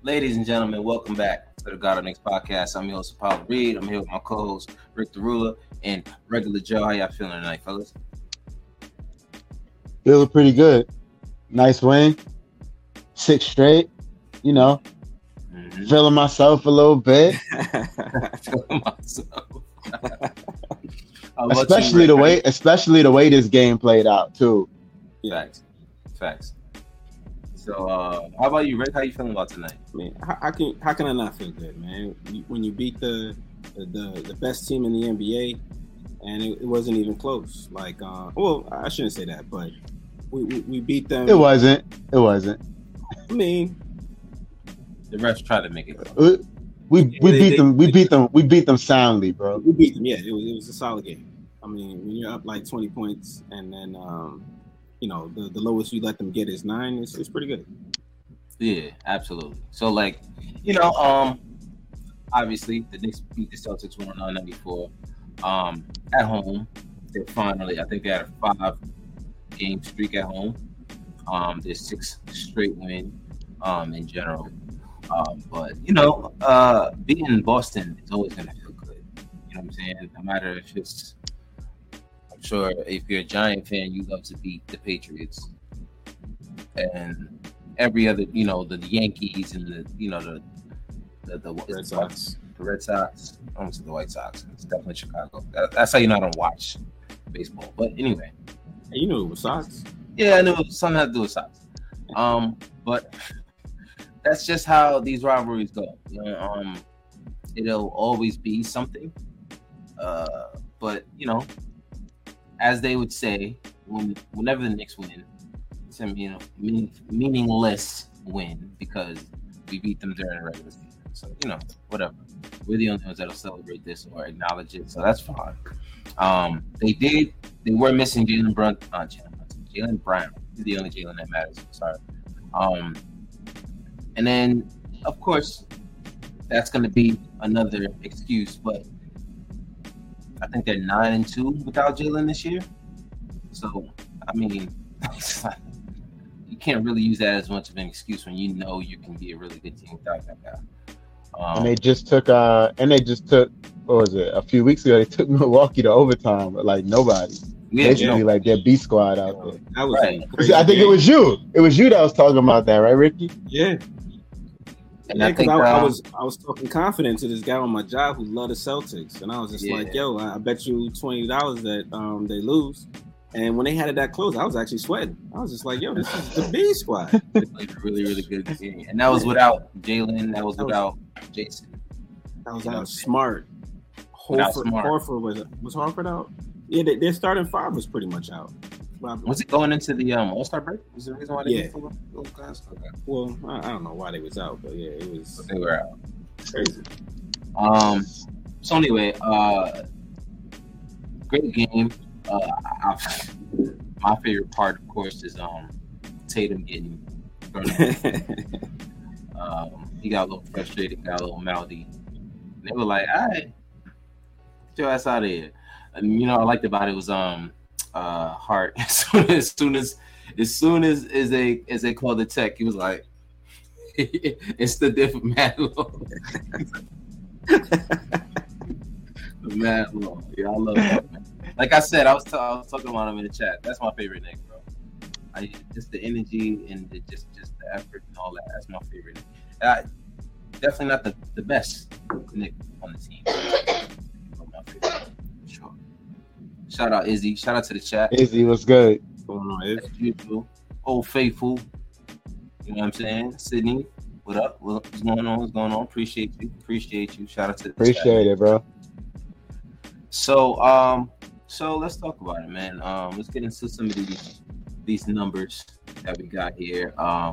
Ladies and gentlemen, welcome back to the God of Knicks podcast. I'm your host, Paul Reed. I'm here with my co-host, Rick DeRula, and Regular Joe. How y'all feeling tonight, fellas? Feeling pretty good. Nice win. 6 straight. Feeling myself a little bit. Feeling myself. especially the way this game played out too. Facts. So, how about you, Rick? How you feeling about tonight? Man, how can I not feel good, man? When you beat the best team in the NBA, and it wasn't even close. Like, I shouldn't say that, but we beat them. It wasn't. I mean, the refs tried to make it close. We beat them. We beat them soundly, bro. We beat them. Yeah, it was a solid game. I mean, when you're up like 20 points, and then the lowest you let them get is 9. It's pretty good. Yeah, absolutely. So, obviously the Knicks beat the Celtics 109-94 at home. They finally, I think they had a 5-game streak at home. Their 6th straight win in general. But beating Boston is always going to feel good. You know what I'm saying? No matter if it's, I'm sure if you're a Giant fan, you love to beat the Patriots and every other, the Yankees and the Red Sox. The Red Sox. I almost said the White Sox. It's definitely Chicago. That's how you know I don't watch baseball. But anyway, hey, you knew it was Sox. Yeah, I knew something had to do with Sox. But that's just how these rivalries go. It'll always be something. But as they would say, whenever the Knicks win, it's a meaningless win because we beat them during the regular season. So whatever. We're the only ones that'll celebrate this or acknowledge it, so that's fine. They were missing Jaylen Brown. He's the only Jaylen that matters. Sorry. And then, of course, that's going to be another excuse. But I think they're 9-2 without Jaylen this year. So, I mean, you can't really use that as much of an excuse when you know you can be a really good team without that guy. And they just took, what was it? A few weeks ago, they took Milwaukee to overtime, but like nobody. Basically, like their B squad out there. That was Right. I think it was you. It was you that was talking about that, right, Ricky? Yeah. And Yeah, I think I was talking confident to this guy on my job who loved the Celtics, and I was just like, "Yo, I bet you $20 that they lose." And when they had it that close, I was actually sweating. I was just like, "Yo, this is the B squad." they played a really, really good game, and that was without Jaylen. That was without Jason. That was out Smart. Without Smart. Horford was Horford out? Yeah, their starting 5 was pretty much out. Was it going into the All-Star break? Was the reason why they Yeah. didn't those guys? Okay. Well, I don't know why they was out, but yeah, it was They were out. crazy. So anyway, great game. My favorite part, of course, is Tatum getting burned. He got a little frustrated, got a little mouthy. They were like, "All right, get your ass out of here." And I liked about it was Hart. As soon as they called the tech, he was like, "It's the different Matt Long." Matt Long, yeah, I love that, man. Like I said, I was talking about him in the chat. That's my favorite Nick, bro. Just the energy and just the effort and all that. That's my favorite. Definitely not the best Nick on the team. My favorite, sure. Shout out Izzy. Shout out to the chat. Izzy, what's good? What's going on, Iz? As usual. Old faithful. You know what I'm saying? Sydney, what up? What's going on? Appreciate you. Shout out to the Appreciate it, bro. So let's talk about it, man. Let's get into some of these numbers that we got here.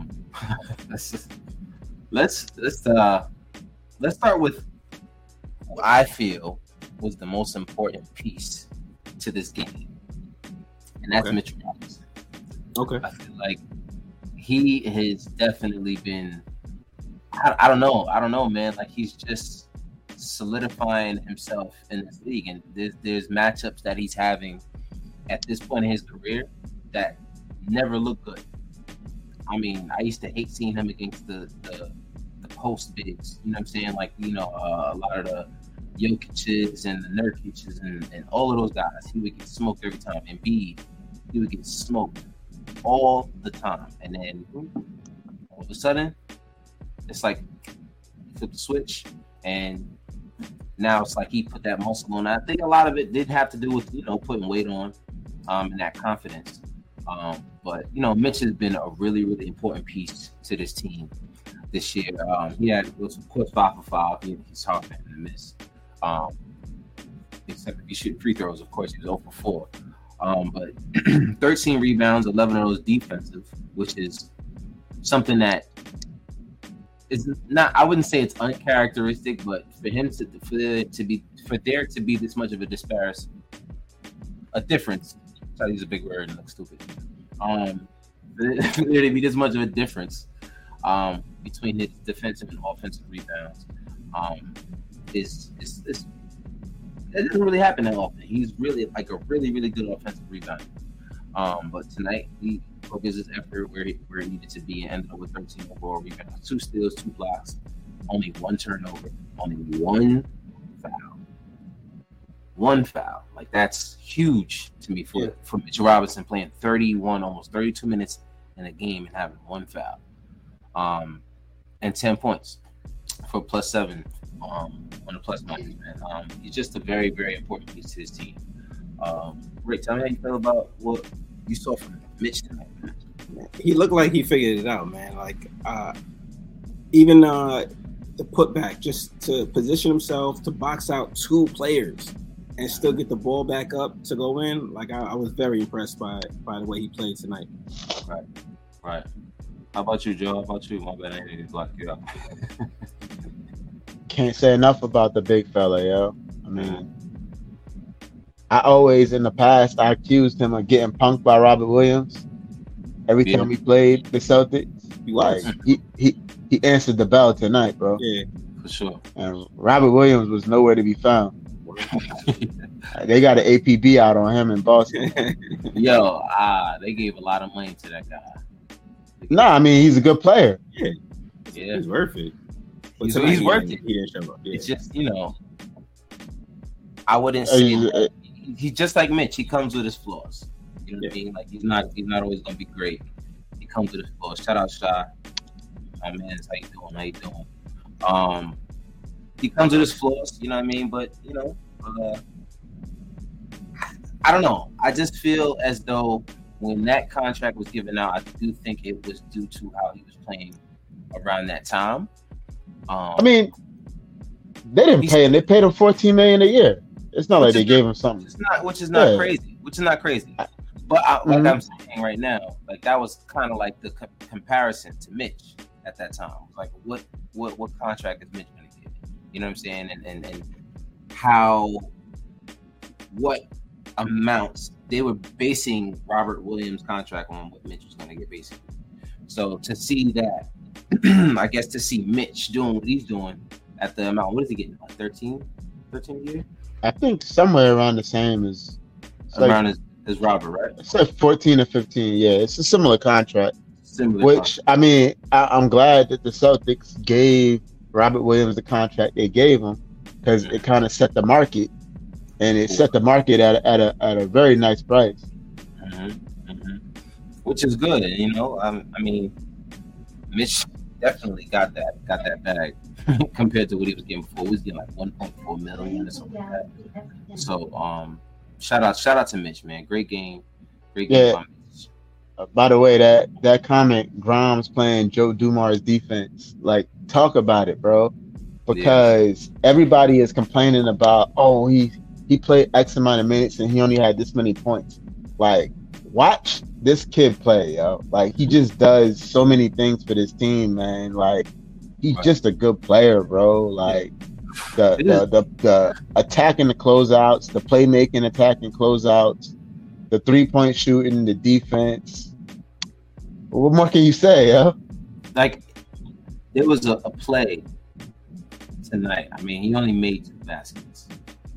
Let's start with who I feel was the most important piece to this game, and that's Mitchell Robinson. Okay. I feel like he has definitely been. I don't know, man. Like he's just solidifying himself in this league, and there's matchups that he's having at this point in his career that never look good. I mean, I used to hate seeing him against the the post bigs. You know what I'm saying? Like, a lot of the Jokic's and the Nurkic's and all of those guys, he would get smoked every time. And Embiid, he would get smoked all the time. And then all of a sudden, it's like flip the switch, and now it's like he put that muscle on. I think a lot of it did have to do with putting weight on, and that confidence. But Mitch has been a really, really important piece to this team this year. He was of course 5 for 5. He's hard for him to miss. Except if he shoot free throws, of course he was 0 for 4. But 13 rebounds, 11 of those defensive, which is something that is not, I wouldn't say it's uncharacteristic, but for him for there to be this much of a difference. Try to use a big word and look stupid. For there to be this much of a difference between his defensive and offensive rebounds, it doesn't really happen that often. He's really like a really, really good offensive rebounder. But tonight he focused his effort where he needed to be and ended up with 13 overall rebounds, 2 steals, 2 blocks, only 1 turnover, only 1 foul. 1 foul. Like, that's huge to me for Mitchell Robinson playing 31, almost 32 minutes in a game and having 1 foul. And 10 points for +7 on the plus minus, man. He's just a very, very important piece to his team. Rick, tell me how you feel about what you saw from Mitch tonight, man. He looked like he figured it out, man. Like, even the putback, just to position himself to box out 2 players and still get the ball back up to go in. Like, I was very impressed by the way he played tonight. Right. How about you, Joe? How about you? My bad, I didn't block you up. Can't say enough about the big fella, yo. I mean, I always, in the past, I accused him of getting punked by Robert Williams every time he played the Celtics. He answered the bell tonight, bro. Yeah, for sure. And Robert Williams was nowhere to be found. They got an APB out on him in Boston. Yo, they gave a lot of money to that guy. Nah, I mean, he's a good player. Yeah. He's worth it. But he's worth it. He didn't show up. Yeah. It's just, I wouldn't say he's just like Mitch. He comes with his flaws. You know what I mean? Like, he's not always gonna be great. He comes with his flaws. Shout out Shy. Oh man, how you doing? He comes with his flaws, you know what I mean? But I don't know. I just feel as though when that contract was given out, I do think it was due to how he was playing around that time. I mean, they didn't pay him. They paid him $14 million a year. It's not like they gave him something. Which is not crazy. But like I'm saying right now, like, that was kind of like the comparison to Mitch at that time. Like, what contract is Mitch going to get? You know what I'm saying? And what amounts they were basing Robert Williams' contract on what Mitch was going to get, basically. So to see that, I guess to see Mitch doing what he's doing at the amount, what is he getting? Like 13 a year? I think somewhere around the same as around as Robert, right? It's like 14 or 15. Yeah, it's a similar contract. Contract. I mean, I'm glad that the Celtics gave Robert Williams the contract they gave him, because it kind of set the market, and it set the market at a very nice price. Which is good, and I mean, Mitch definitely got that bag compared to what he was getting before. He was getting like 1.4 million or something like that. So, shout out to Mitch, man. Great game. Yeah. By the way, that comment, Grimes playing Joe Dumars defense, like, talk about it, bro. Because everybody is complaining about, he played X amount of minutes and he only had this many points. Like, watch this kid play, yo. Like, he just does so many things for this team, man. Like, he's just a good player, bro. Like, the attacking the closeouts, the playmaking, attacking closeouts, the 3-point shooting, the defense. What more can you say, yo? Like, there was a play tonight. I mean, he only made 2 baskets.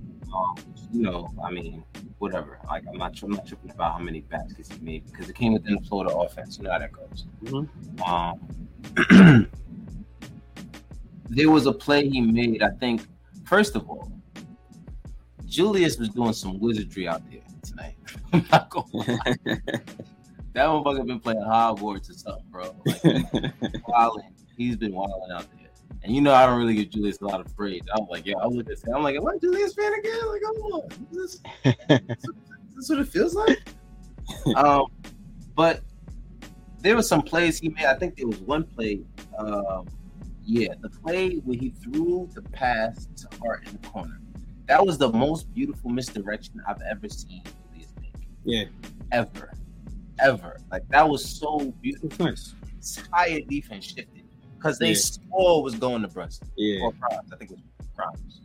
I mean, whatever. Like, I'm not tripping about how many baskets he made, because it came within the Florida offense. You know how that goes. there was a play he made. I think, first of all, Julius was doing some wizardry out there tonight. I'm not gonna lie. That motherfucker been playing Hogwarts or something, bro. Like, he's been wilding out there. And you know I don't really give Julius a lot of praise. I'm like, yo, I look at him. I'm like, am I Julius fan again? Like, come on. Is this what it feels like? But there were some plays he made. I think there was one play. The play where he threw the pass to Hart in the corner. That was the most beautiful misdirection I've ever seen Julius make. Yeah. Ever. Like, that was so beautiful. Nice. Entire defense shifted because they swore was going to Brunson. Yeah. Or Grimes. I think it was Grimes.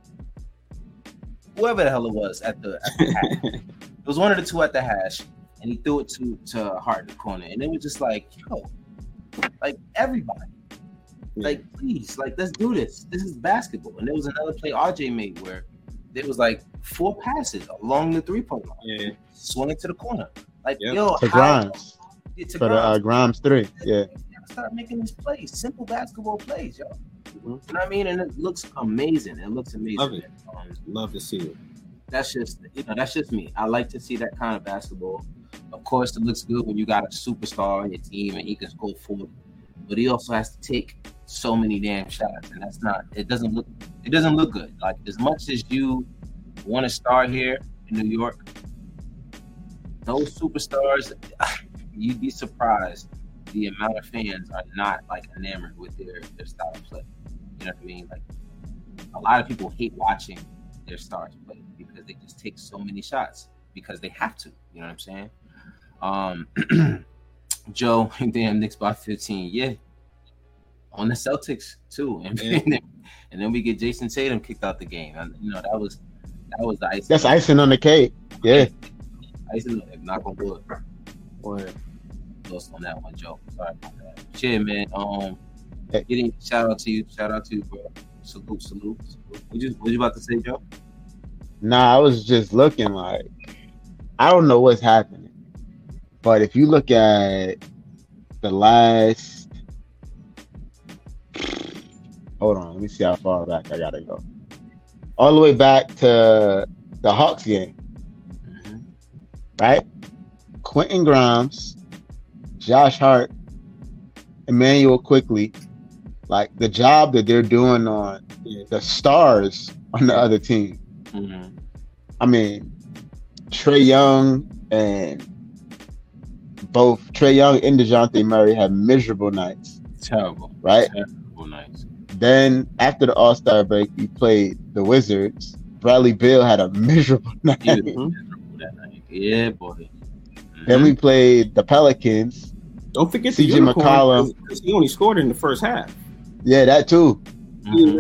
Whoever the hell it was at the hash. It was one of the two at the hash, and he threw it to Hart in the corner. And it was just like, yo, like, everybody. Like, please, like, let's do this. This is basketball. And there was another play RJ made where there was like 4 passes along the 3-point line. Yeah. Swung it to the corner. Like, yo, to Grimes. To the Grimes 3. Yeah. Start making these plays, simple basketball plays, yo. Mm-hmm. You know what I mean? And it looks amazing. It looks amazing. Love it. Love to see it. That's just me. I like to see that kind of basketball. Of course, it looks good when you got a superstar on your team and he can score 40. But he also has to take so many damn shots, and it doesn't look good. Like, as much as you want to star here in New York, those superstars, you'd be surprised the amount of fans are not like enamored with their style of play. You know what I mean? Like, a lot of people hate watching their stars play because they just take so many shots because they have to. You know what I'm saying? Joe, damn, Knicks by 15. Yeah. On the Celtics too. And then we get Jason Tatum kicked out the game. And, you know, that was the icing. That's icing on the cake. Yeah. Icing on it. Knock on wood. Boy, lost on that one, Joe. Sorry about that. Shit, man. Getting shout out to you, bro. Salute. What you about to say, Joe? Nah, I was just looking like, I don't know what's happening. But if you look at the last, hold on, let me see how far back I gotta go. All the way back to the Hawks game, right? Quentin Grimes, Josh Hart, Emmanuel Quickley, like the job that they're doing on the stars on the other team. Mm-hmm. I mean, Trae Young and DeJounte Murray have miserable nights. Terrible. Right? Terrible nights. Then after the All-Star break, we played the Wizards. Bradley Beal had a miserable night. Yeah, boy. Mm-hmm. Then we played the Pelicans. Don't forget CJ McCollum. He only scored in the first half. Yeah, that too. Mm-hmm.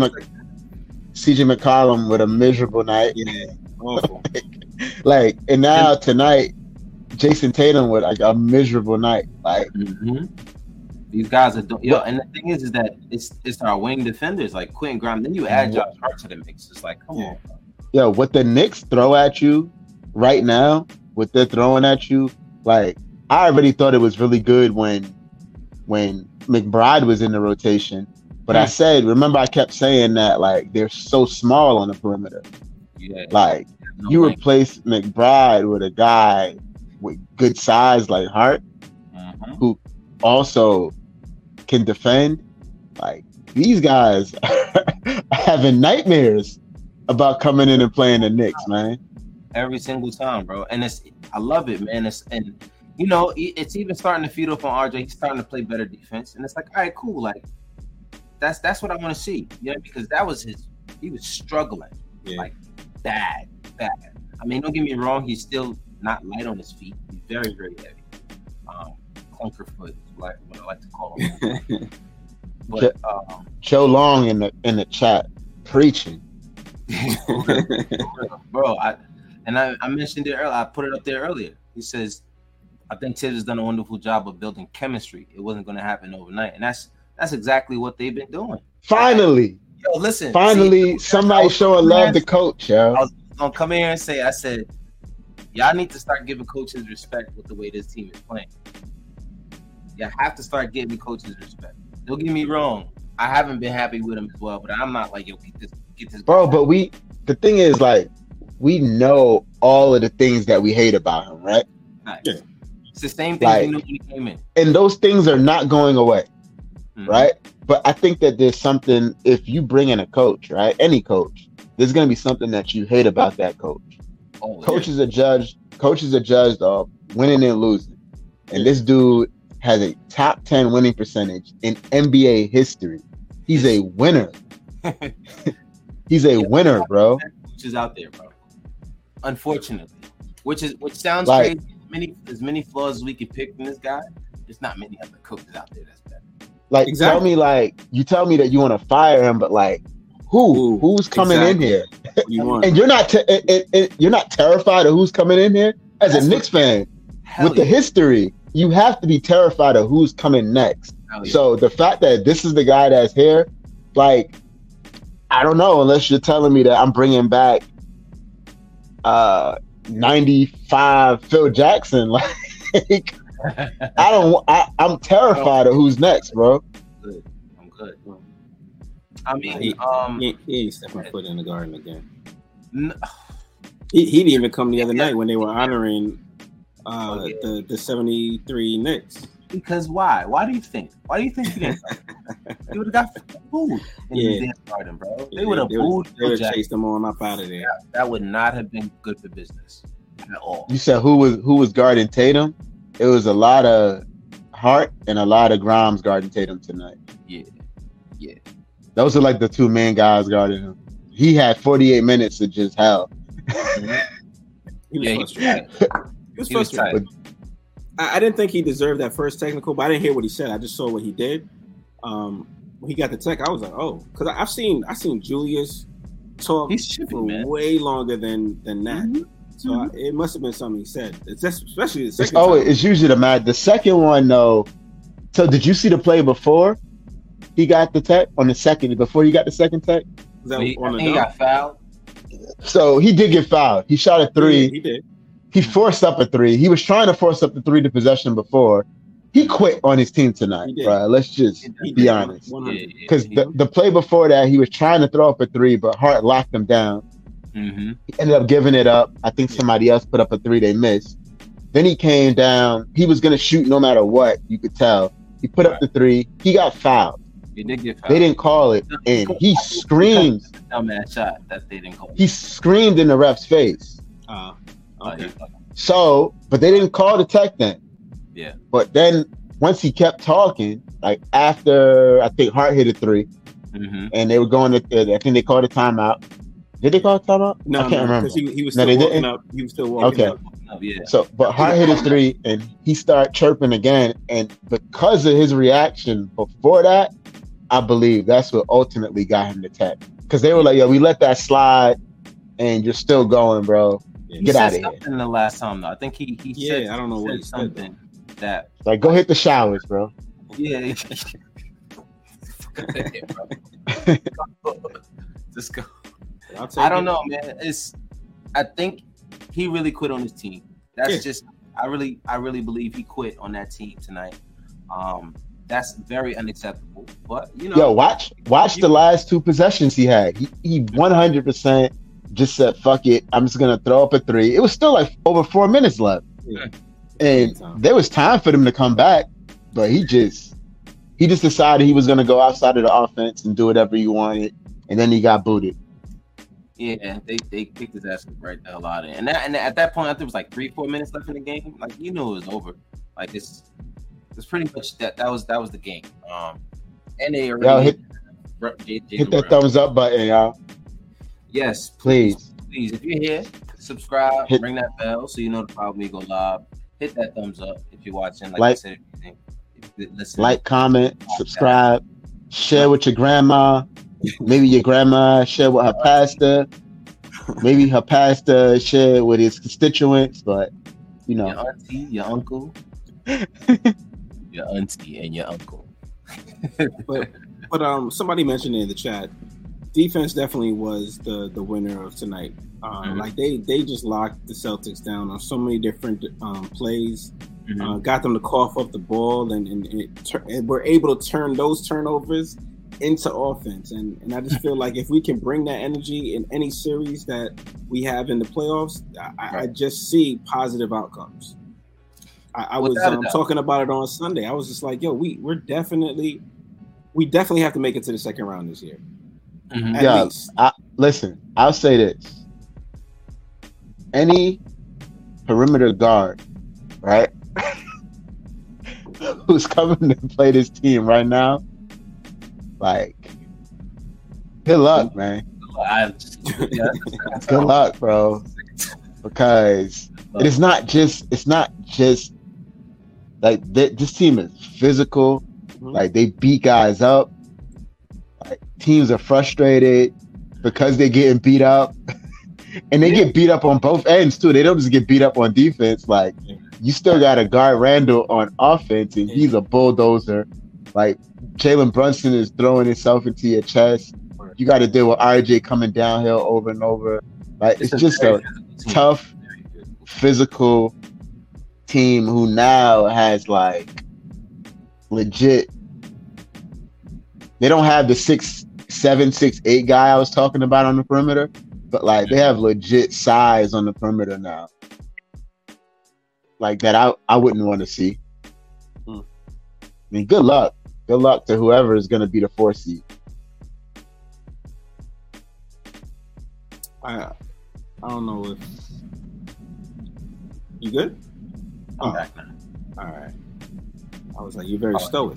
CJ McCollum with a miserable night. Yeah, awful. and now tonight, Jason Tatum with like a miserable night. Like these guys are and the thing is that it's our wing defenders like Quentin Grimes. Then you add Josh Hart to the mix. It's like, come on. Yo, what the Knicks throw at you right now, what they're throwing at you, like I already thought it was really good when McBride was in the rotation. But I kept saying that like they're so small on the perimeter. Yeah. Like you replace McBride with a guy with good size like Hart, who also can defend. Like these guys are having nightmares about coming in and playing the Knicks, man. Every single time, bro. And I love it, man. And you know, it's even starting to feed off on RJ. He's starting to play better defense, and it's like, all right, cool. Like that's what I want to see, because that was he was struggling, like bad. I mean, don't get me wrong, he's still not light on his feet. He's very, very heavy. Clunker foot, like what I like to call him. But Joe Long in the chat preaching. Bro, I mentioned it earlier. I put it up there earlier. He says, I think Tibbs has done a wonderful job of building chemistry. It wasn't going to happen overnight. And that's exactly what they've been doing. Finally. Yo, listen. Finally, somebody showing love to coach, yo. I was going to come here and say, I said, y'all need to start giving coaches respect with the way this team is playing. You have to start giving coaches respect. Don't get me wrong. I haven't been happy with him as well, but I'm not like, yo, get this. Bro, but the thing is, like, we know all of the things that we hate about him, right? Nice. Yeah. It's the same thing we knew when he came in. And those things are not going away, right? But I think that there's something, if you bring in a coach, right? Any coach, there's going to be something that you hate about that coach. Oh, coaches are judged of winning and losing. And this dude has a top 10 winning percentage in NBA history. He's a winner. He's a winner, bro. Which is out there, bro. Unfortunately, which sounds crazy. As many flaws as we could pick from this guy, there's not many other coaches out there that's better. Like, tell me, like, you tell me that you want to fire him, but like, who's coming in here? And you're not terrified of who's coming in here as a Knicks fan with the history. You have to be terrified of who's coming next. So the fact that this is the guy that's here, like, I don't know, unless you're telling me that I'm bringing back 95 Phil Jackson. Like, I'm terrified of who's next, bro. I'm good. I mean, he ain't stepping foot in the Garden again. No. He didn't even come the other night when they were honoring the 73 Knicks. Because why? Why do you think? He didn't? He would have got food in the Garden, bro. They would have booed. They would have chased them on up out of there. That would not have been good for business at all. You said who was guarding Tatum? It was a lot of Hart and a lot of Grimes guarding Tatum tonight. Yeah. Those are like the two main guys guarding him. He had 48 minutes of just hell. He was frustrated. I didn't think he deserved that first technical, but I didn't hear what he said. I just saw what he did. When he got the tech, I was like, oh, because I've seen Julius talk for way longer than that. Mm-hmm. So it must have been something he said. Especially the second time. It's usually the match. The second one, though. So did you see the play before he got the tech on the second? Before he got the second tech, he got fouled. So he did get fouled. He shot a three. He did. He forced up a three. He was trying to force up the three to possession before. He quit on his team tonight, right? Let's just be honest. Because the play before that, he was trying to throw up a three, but Hart locked him down. Mm-hmm. He ended up giving it up. I think somebody else put up a three they missed. Then he came down. He was going to shoot no matter what, you could tell. He put up the three. He got fouled. He did get fouled. They didn't call it. And he screamed. Dumbass shot that they didn't call it. He screamed in the ref's face. Okay. So, but they didn't call the tech then. Yeah. But then once he kept talking, like after I think Hart hit a three, and they were going to, I think they called a timeout. Did they call a timeout? No, I can't remember. Because he was still walking up. He was still walking up. Yeah. So, but Hart hit a three, and he started chirping again. And because of his reaction before that, I believe that's what ultimately got him the tech. Because they were like, "Yo, we let that slide, and you're still going, bro. Get out of here." In the last time, though, I think he said, I don't know what he something said, that like, go hit the showers, bro. Yeah. Just go. I don't know, man. I think he really quit on his team. That's just I really believe he quit on that team tonight. That's very unacceptable. But watch the last two possessions he had. He 100% just said, fuck it, I'm just gonna throw up a three. It was still like over 4 minutes left. Yeah. And there was time for them to come back, but he just decided he was gonna go outside of the offense and do whatever he wanted, and then he got booted. Yeah, they kicked his ass right the hell out of it. And at that point, I think it was like 3-4 minutes left in the game. Like, it was over. Like, it's pretty much that was the game. And they already hit that thumbs up button, y'all. Yes, please. If you're here, subscribe, ring that bell so you know the problem we go live. Hit that thumbs up if you're watching. Like I said, like, comment, subscribe, share with your grandma. Maybe your grandma share with her pastor. Maybe her pastor share with his constituents. But your auntie, your uncle, your auntie, and your uncle. but somebody mentioned in the chat, defense definitely was the winner of tonight. Like they just locked the Celtics down on so many different plays. Got them to cough up the ball and were able to turn those turnovers into offense, and I just feel like if we can bring that energy in any series that we have in the playoffs, I just see positive outcomes. I was talking about it on Sunday. I was just like, yo, we definitely have to make it to the second round this year. Mm-hmm. At least. Listen, I'll say this: any perimeter guard, right, who's coming to play this team right now, like, good luck, man. Good luck, bro. Because it's not just like this team is physical. Mm-hmm. Like, they beat guys up. Like, teams are frustrated because they're getting beat up. And they get beat up on both ends too. They don't just get beat up on defense. Like, you still got to guard Randall on offense, and he's a bulldozer. Like, Jalen Brunson is throwing himself into your chest. You got to deal with RJ coming downhill over and over. Like, it's just a tough, physical team who now has, like, legit. They don't have the 6'7", 6'8" guy I was talking about on the perimeter, but, like, they have legit size on the perimeter now. Like, that I wouldn't want to see. I mean, good luck. Good luck to whoever is going to be the 4th seed. I don't know if you good. I'm back now. All right. I was like, you're very stoic.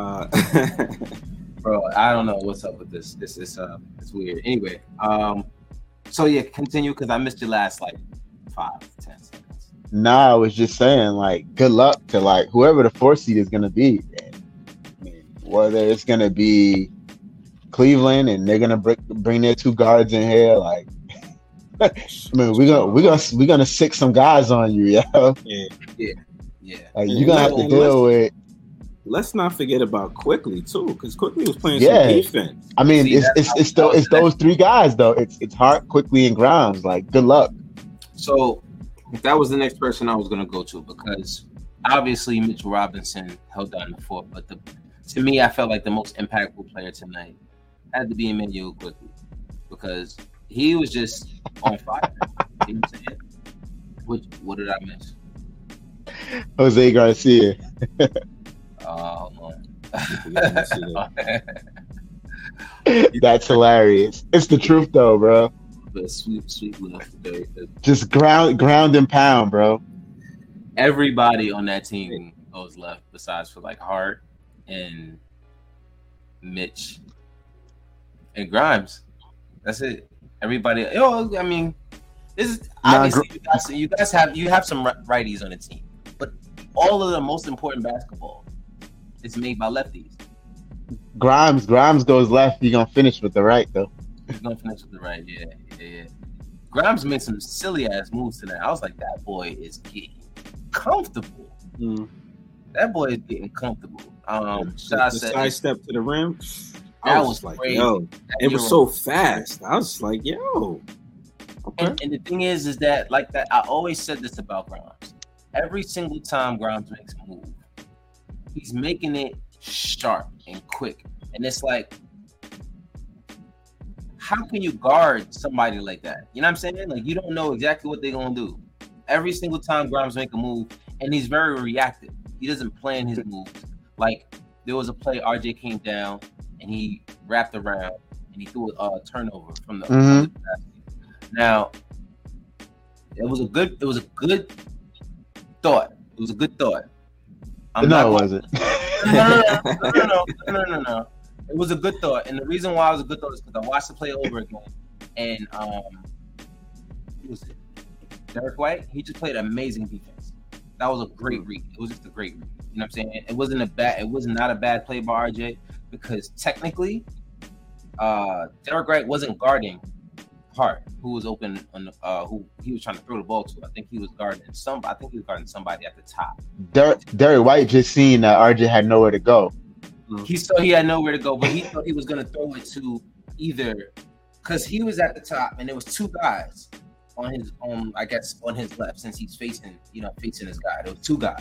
Bro, I don't know what's up with this. This is it's weird. Anyway, so yeah, continue because I missed your last like 5-10 seconds. Nah, I was just saying, like, good luck to, like, whoever the 4th seed is going to be. I mean, whether it's going to be Cleveland and they're going to bring their 2 guards in here, like, I mean, we're gonna sick some guys on you, yo. Yeah. Like, you're gonna have to deal with. Let's not forget about Quickly too, because Quickly was playing some defense. I mean, it's those 3 guys though. It's Hart, Quickly, and Grimes. Like, good luck. So that was the next person I was gonna go to, because obviously Mitchell Robinson held down the fort, but to me, I felt like the most impactful player tonight had to be Immanuel Quickley, because he was just on fire. You know what I'm saying? What did I miss? Jose Garcia. That's hilarious. It's the truth, though, bro. The sweet left. Just ground and pound, bro. Everybody on that team goes left, besides for like Hart and Mitch and Grimes. That's it. Everybody. I mean, this is obviously you guys have some righties on the team, but all of the most important basketball is made by lefties. Grimes goes left. He's gonna finish with the right, though. He's gonna finish with the right. Yeah. Grimes made some silly ass moves tonight. I was like, that boy is getting comfortable. That boy is getting comfortable. The side step to the rim. That was like, crazy. Yo, it was so fast. I was like, yo. Okay. And the thing is that, like that, I always said this about Grimes. Every single time Grimes makes a move, he's making it sharp and quick. And it's like, how can you guard somebody like that? You know what I'm saying? Like, you don't know exactly what they're going to do. Every single time Grimes make a move, and he's very reactive. He doesn't plan his moves. Like, there was a play, RJ came down, and he wrapped around, and he threw a turnover from the basket. Now, it was a good thought. It was a good thought. No, it wasn't. No. It was a good thought, and the reason why it was a good thought is because I watched the play over again, and who was it? Derek White. He just played amazing defense. That was a great read. It was just a great read. You know what I'm saying? It was not a bad play by RJ, because technically, Derek White wasn't guarding Hart, who was open on who he was trying to throw the ball to. I think he was guarding somebody at the top. Derek White just seen that RJ had nowhere to go. He saw he had nowhere to go, but he thought he was going to throw it to either, because he was at the top and there was 2 guys on his on his left, since he's facing his guy. There were 2 guys.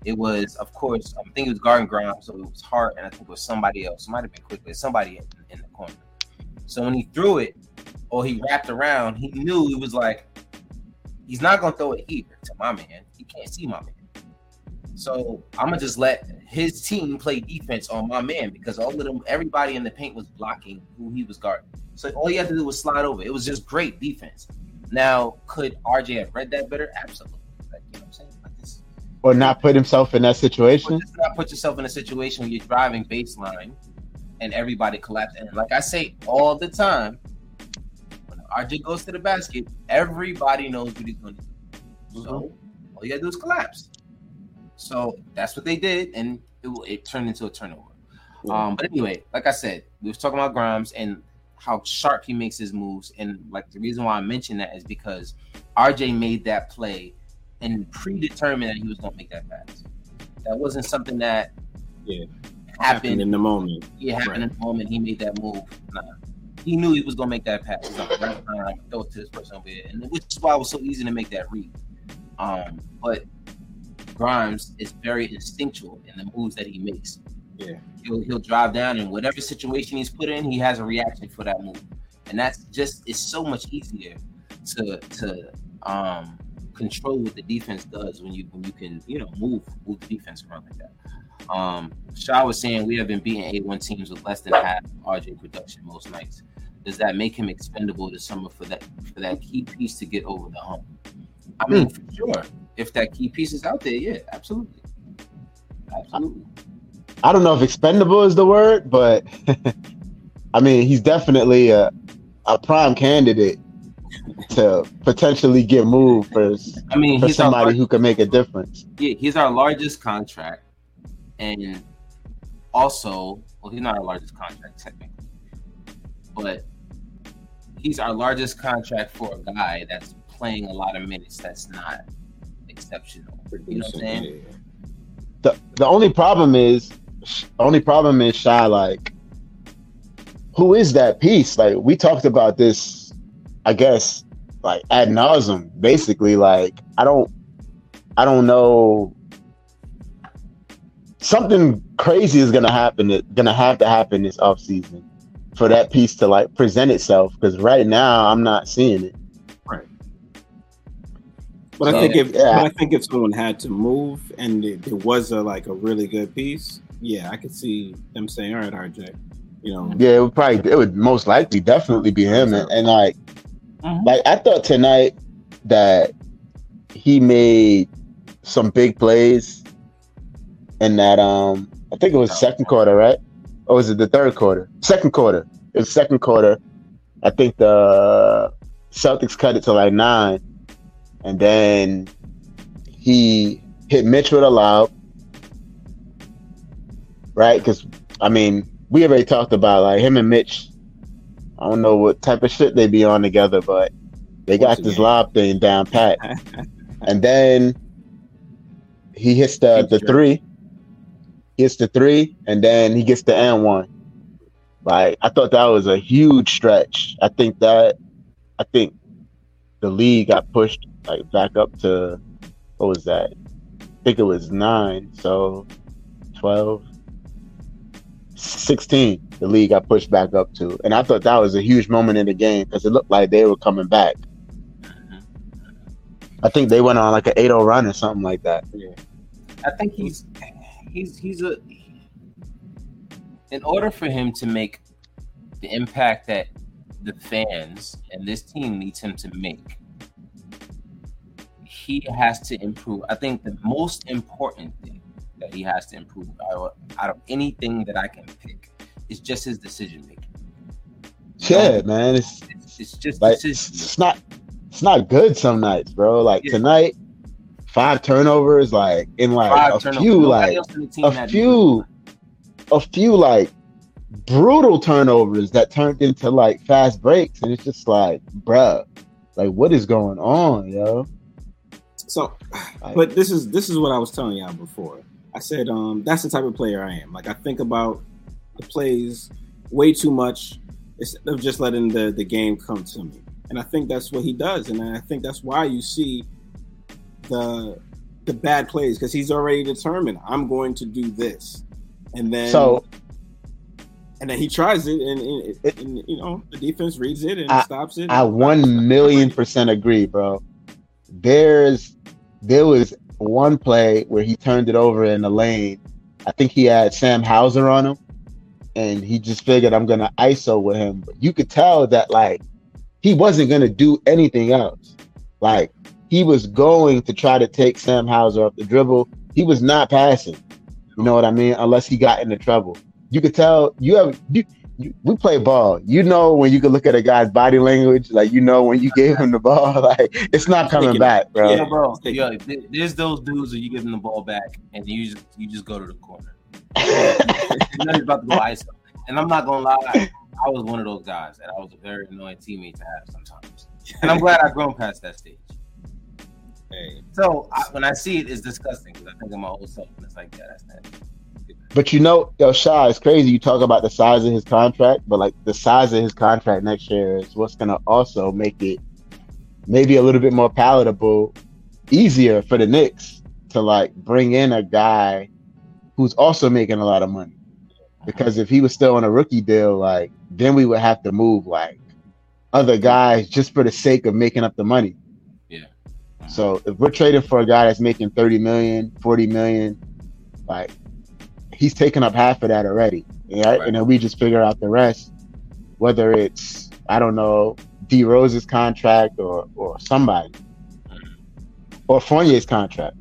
It was, of course, I think it was Garden Grimes, so it was Hart, and I think it was somebody else. It might have been Quickly, somebody in the corner. So when he threw it, or he wrapped around, he knew he was like, he's not gonna throw it here to my man. He can't see my man. So I'm gonna just let his team play defense on my man because all of them, everybody in the paint was blocking who he was guarding. So all he had to do was slide over. It was just great defense. Now, could RJ have read that better? Absolutely. Like, you know what I'm saying? Like this, or not put himself in that situation. Or just not put yourself in a situation where you're driving baseline and everybody collapses. And like I say all the time, when RJ goes to the basket, everybody knows what he's going to do. So all you got to do is collapse. So that's what they did, and it turned into a turnover. Yeah. But anyway, like I said, we was talking about Grimes and how sharp he makes his moves. And like the reason why I mentioned that is because RJ made that play and predetermined that he was going to make that pass. That wasn't something that happened in the moment. Yeah, happened in the moment. He made that move. Nah. He knew he was going to make that pass. He's like, right time, throw it to this person over here. And which is why it was so easy to make that read. But Grimes is very instinctual in the moves that he makes. Yeah, he'll drive down in whatever situation he's put in. He has a reaction for that move, and that's just it's so much easier to control what the defense does when you can move the defense around like that. Shaw was saying we have been beating A1 teams with less than half RJ production most nights. Does that make him expendable this summer for that key piece to get over the hump? I mean, for sure. If that key piece is out there, yeah, absolutely. I don't know if expendable is the word, but I mean, he's definitely a prime candidate to potentially get moved for somebody who can make a difference. Yeah, he's our largest contract, and also, well, he's not our largest contract technically, but he's our largest contract for a guy that's playing a lot of minutes. That's not exceptional. You know what I'm saying? The only problem is Shy, like, who is that piece? Like, we talked about this, I guess, like ad nauseum. Basically, like, I don't know. Something crazy is gonna have to happen this offseason for that piece to like present itself. Because right now, I'm not seeing it. Right. But I think if someone had to move and it was a really good piece, yeah, I could see them saying, "All right, RJ, Yeah, it would most likely definitely be him, and like I thought tonight that he made some big plays in that I think it was second quarter, right? Or was it the third quarter? Second quarter. It was second quarter. I think the Celtics cut it to like 9. And then he hit Mitch with a lob, right? Because, I mean, we already talked about, like, him and Mitch, I don't know what type of shit they be on together, but they got this lob thing down pat. And then he hits the 3. He hits the 3, and then he gets the N1. Like, I thought that was a huge stretch. I think the league got pushed like back up to, what was that? I think it was 9, so 12, 16. The league got pushed back up to, and I thought that was a huge moment in the game because it looked like they were coming back. I think they went on like an 8-0 run or something like that. Yeah, I think in order for him to make the impact that the fans and this team needs him to make, he has to improve. I think the most important thing that he has to improve out of anything that I can pick is just his decision making. Yeah, man, it's just like it's not good some nights, bro. Like tonight, 5 turnovers, like in like a few like brutal turnovers that turned into like fast breaks, and it's just like, bruh, like what is going on, yo? So, but this is what I was telling y'all before. I said that's the type of player I am. Like, I think about the plays way too much instead of just letting the game come to me. And I think that's what he does. And I think that's why you see the the bad plays because he's already determined I'm going to do this, and then he tries it, and you know the defense reads it and stops it. I 1,000,000% agree, bro. There was one play where he turned it over in the lane. I think he had Sam Hauser on him, and he just figured I'm gonna ISO with him. But you could tell that like he wasn't gonna do anything else. Like he was going to try to take Sam Hauser off the dribble. He was not passing. You know what I mean? Unless he got into trouble. You could tell we play ball. You know when you could look at a guy's body language, like you know when you gave him the ball, like it's not coming back, bro. Yeah, bro. Yeah, there's those dudes where you give them the ball back and you just go to the corner. You know he's about to go ISO. And I'm not gonna lie, I was one of those guys, and I was a very annoying teammate to have sometimes. And I'm glad I've grown past that stage. Hey. So when I see it, it's disgusting because I think of my old self, and it's like, yeah, that's nasty. But you know, Shy, it's crazy. You talk about the size of his contract, but like the size of his contract next year is what's gonna also make it maybe a little bit more palatable, easier for the Knicks to like bring in a guy who's also making a lot of money. Because if he was still on a rookie deal, like then we would have to move like other guys just for the sake of making up the money. Yeah. So if we're trading for a guy that's making 30 million, 40 million, like he's taken up half of that already, right? And then we just figure out the rest, whether it's, I don't know, D Rose's contract or somebody, or Fournier's contract.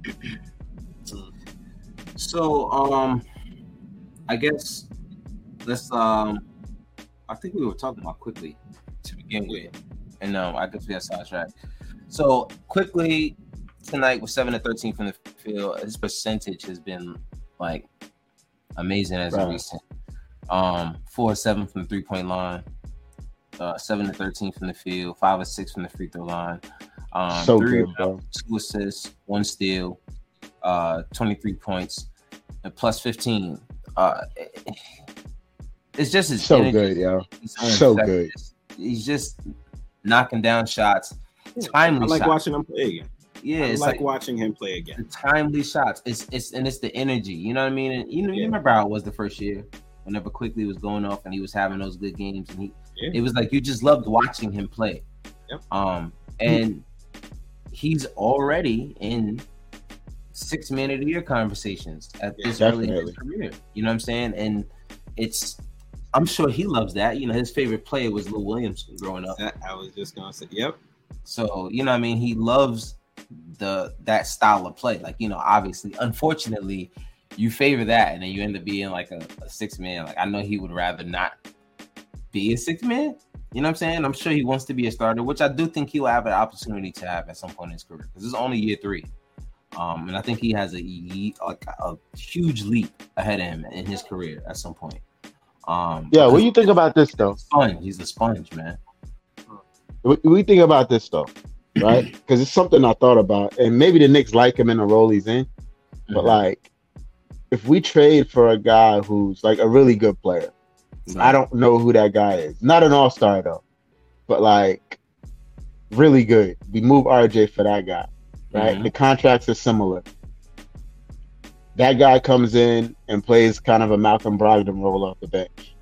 So, I guess let's, I think we were talking about Quickly to begin with, and I guess we had sidetracked. So Quickly tonight was 7 of 13 from the field. His percentage has been like amazing as of recent. 4 of 7 from the 3-point line, 7 of 13 from the field, 5 of 6 from the free throw line. So 3 good, bro. 2 assists, 1 steal, 23 points, and plus 15. It's just his so energy. good, yo. So good. He's just knocking down shots, timely shots. I like watching him play again. Yeah, it's like watching him play again. The timely shots. It's the energy. You know what I mean? And you remember how it was the first year, whenever Quickly was going off and he was having those good games, and it was like you just loved watching him play. Yep. And he's already in 6 Man of the Year conversations at this early in his career. You know what I'm saying? And I'm sure he loves that. You know, his favorite player was Lou Williams growing up. I was just gonna say, yep. So you know what I mean? He loves that style of play. Like, you know, obviously, unfortunately, you favor that, and then you end up being like a 6 man. Like, I know he would rather not be a 6 man. You know what I'm saying? I'm sure he wants to be a starter, which I do think he'll have an opportunity to have at some point in his career, because this is only year 3. And I think he has a huge leap ahead of him in his career at some point. What do you think about this though? He's a sponge, man. What do you think about this though? Right? Because it's something I thought about, and maybe the Knicks like him in the role he's in, but like, if we trade for a guy who's like a really good player, I don't know who that guy is. Not an all-star though, but like really good. We move RJ for that guy, right? The contracts are similar. That guy comes in and plays kind of a Malcolm Brogdon role off the bench.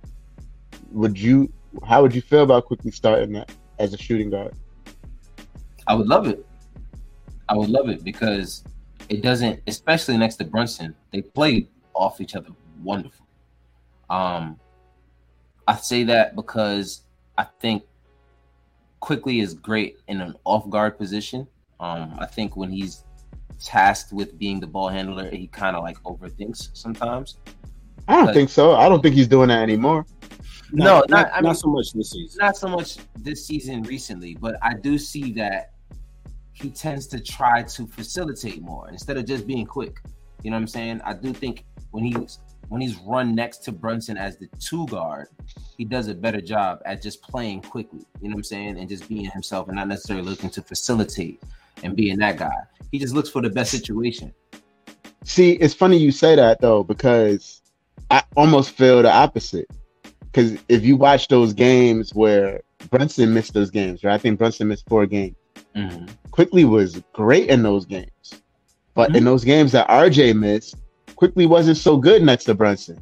How would you feel about Quickly starting that as a shooting guard? I would love it because it doesn't, especially next to Brunson, they play off each other wonderful. I say that because I think Quickly is great in an off guard position. I think when he's tasked with being the ball handler, he kind of like overthinks sometimes. I don't think so. I don't think he's doing that anymore. Not so much this season. Not so much this season recently, but I do see that he tends to try to facilitate more instead of just being quick. You know what I'm saying? I do think when he's run next to Brunson as the 2 guard, he does a better job at just playing quickly. You know what I'm saying? And just being himself and not necessarily looking to facilitate and being that guy. He just looks for the best situation. See, it's funny you say that though, because I almost feel the opposite. Because if you watch those games where Brunson missed those games, right? I think Brunson missed 4 games. Quickly was great in those games. But in those games that RJ missed, Quickly wasn't so good next to Brunson.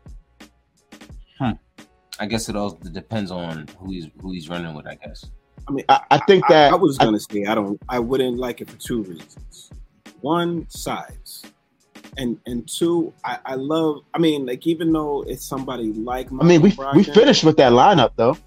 I guess it all depends on who he's running with, I guess. I mean, I think that I was gonna say I wouldn't like it for two reasons. One, size, and two, I love. I mean, like even though it's somebody like Malcolm we finished with that lineup though.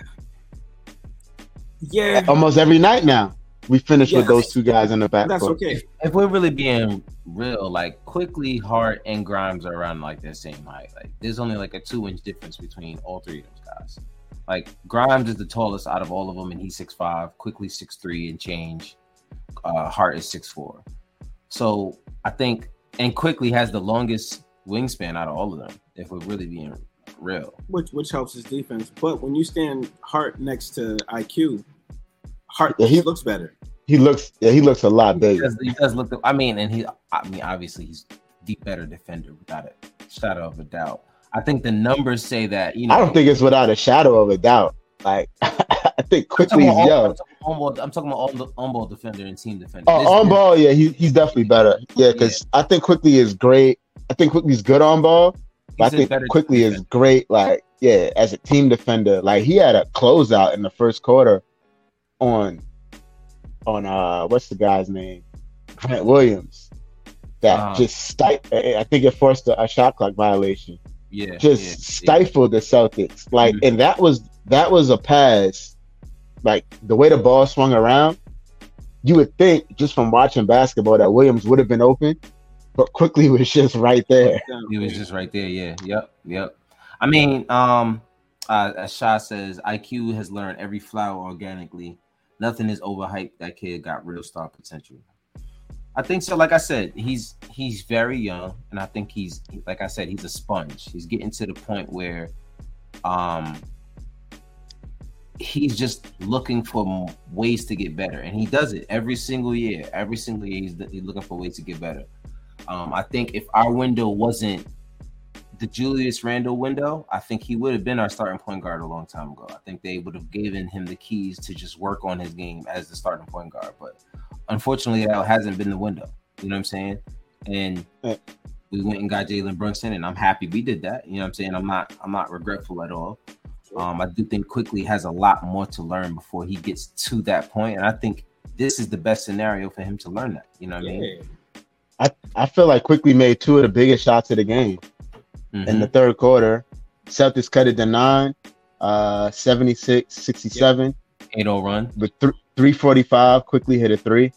Yeah, almost every night now we finish with those two guys in the back. That's okay. If we're really being real, like Quickly, Hart, and Grimes are around like the same height. Like there's only like a 2-inch difference between all three of those guys. Like Grimes is the tallest out of all of them, and he's 6'5". Quickly 6'3" and change. Hart is 6'4". So I think, and Quickly has the longest wingspan out of all of them. If we're really being real, which helps his defense. But when you stand Hart next to IQ, Hart he looks better. He looks a lot bigger. He does look. Obviously he's the better defender without a shadow of a doubt. I think the numbers say that. I don't think it's without a shadow of a doubt. Like I think Quickly is young. I'm talking about on-ball defender and team defender. On ball, yeah, he's definitely better. Yeah, because I think Quickly is great. I think Quickly's good on ball. But I think Quickly is great. Like as a team defender. Like he had a closeout in the first quarter on what's the guy's name? Grant Williams. That just I think it forced a shot clock violation. Stifled the Celtics. Like, and that was a pass. Like the way the ball swung around, you would think just from watching basketball that Williams would have been open, but Quickly was just right there. He was just right there. Yeah. Yep. I mean, as Shah says, IQ has learned every flower organically. Nothing is overhyped. That kid got real star potential. I think so. Like I said, he's very young, and I think he's a sponge. He's getting to the point where, he's just looking for ways to get better, and he does it every single year. Every single year, he's looking for ways to get better. I think if our window wasn't the Julius Randle window, I think he would have been our starting point guard a long time ago. I think they would have given him the keys to just work on his game as the starting point guard. But unfortunately, that hasn't been the window. You know what I'm saying? And we went and got Jalen Brunson, and I'm happy we did that. You know what I'm saying? I'm not regretful at all. I do think Quickly has a lot more to learn before he gets to that point, and I think this is the best scenario for him to learn that. You know what I mean? I feel like Quickly made two of the biggest shots of the game in the third quarter. Celtics cut it to 9, 76-67. 8-0 run. With 3:45, Quickly hit a 3.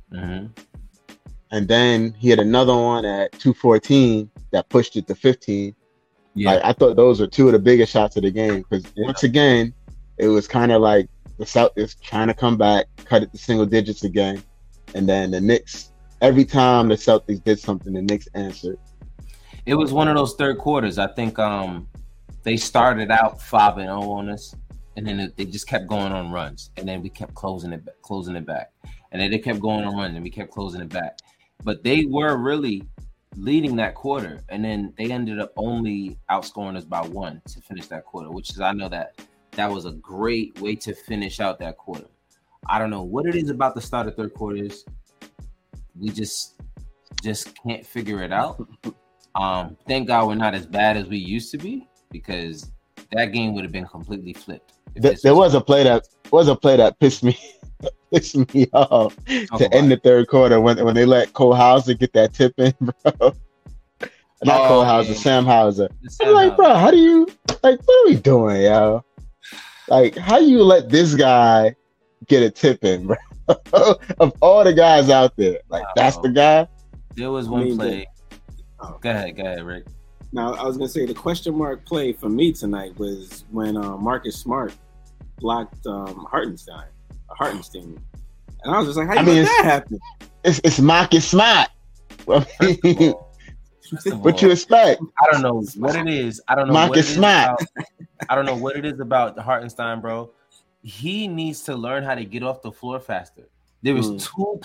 And then he had another one at 2:14 that pushed it to 15. Yeah, I thought those were two of the biggest shots of the game because once again, it was kind of like the Celtics trying to come back, cut it to single digits again, and then the Knicks. Every time the Celtics did something, the Knicks answered. It was one of those third quarters. I think they started out 5-0 on us, and then they just kept going on runs, and then we kept closing it back, and then they kept going on runs, and we kept closing it back. But they were really leading that quarter, and then they ended up only outscoring us by 1 to finish that quarter, which is, I know that was a great way to finish out that quarter. I don't know what it is about the start of third quarters. We just can't figure it out. Thank God we're not as bad as we used to be, because that game would have been completely flipped. There was a play that pissed me off to end the third quarter when they let Cole Hauser get that tip in, bro. Not Cole Hauser, Sam Hauser. I'm like, bro, how do you what are we doing, yo? Like, how you let this guy get a tip in, bro? Of all the guys out there, that's the guy. There was one play. Go ahead, Rick. Now, I was gonna say the question mark play for me tonight was when Marcus Smart blocked Hartenstein, and I was just like, how did that happen? It's Marcus Smart. What you expect? I don't know what it is. I don't know Marcus Smart. I don't know what it is about the Hartenstein, bro. He needs to learn how to get off the floor faster. There was two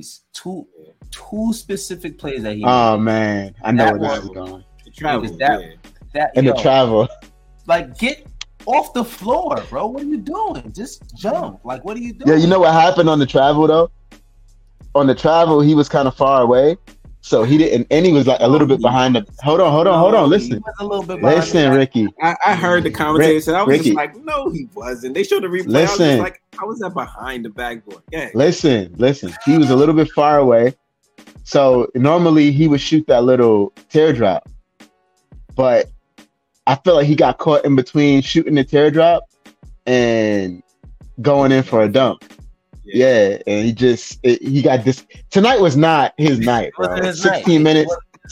specific plays that he made. Oh man, I know where this is going. The travel, the travel. Like, get off the floor, bro. What are you doing? Just jump. Like, what are you doing? Yeah, you know what happened on the travel though? on the travel, he was kind of far away. So he didn't, and he was like a little bit behind the. Hold on. Listen, Ricky. I heard the commentator say, I was just like, no, he wasn't. They showed the replay. Listen, I was just like, how was that behind the backboard? Yeah. Listen. He was a little bit far away. So normally he would shoot that little teardrop, but I feel like he got caught in between shooting the teardrop and going in for a dunk. Yeah, and he got this. Tonight was not his night, bro. 16 minutes,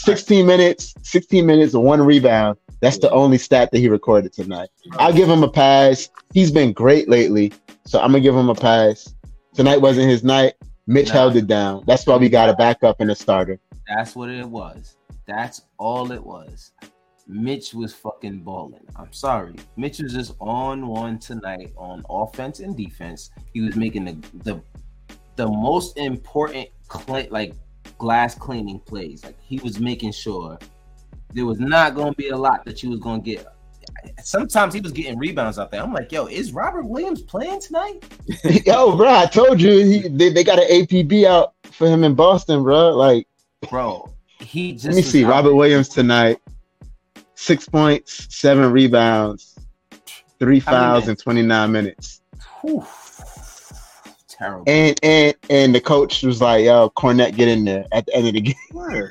1 rebound. That's the only stat that he recorded tonight. I'll give him a pass. He's been great lately, so I'm gonna give him a pass. Tonight wasn't his night. Mitch held it down. That's why we got a backup and a starter. That's what it was. That's all it was. Mitch was fucking balling. I'm sorry. Mitch was just on one tonight on offense and defense. He was making the most important glass cleaning plays. Like he was making sure there was not going to be a lot that you was going to get. Sometimes he was getting rebounds out there. I'm like, yo, is Robert Williams playing tonight? Yo, bro, I told you they got an APB out for him in Boston, bro. Like, bro, he just. Let me see, Robert Williams tonight. 6 points, 7 rebounds, 3 fouls in 29 minutes. Whew. Terrible. And the coach was like, "Yo, Kornet, get in there at the end of the game."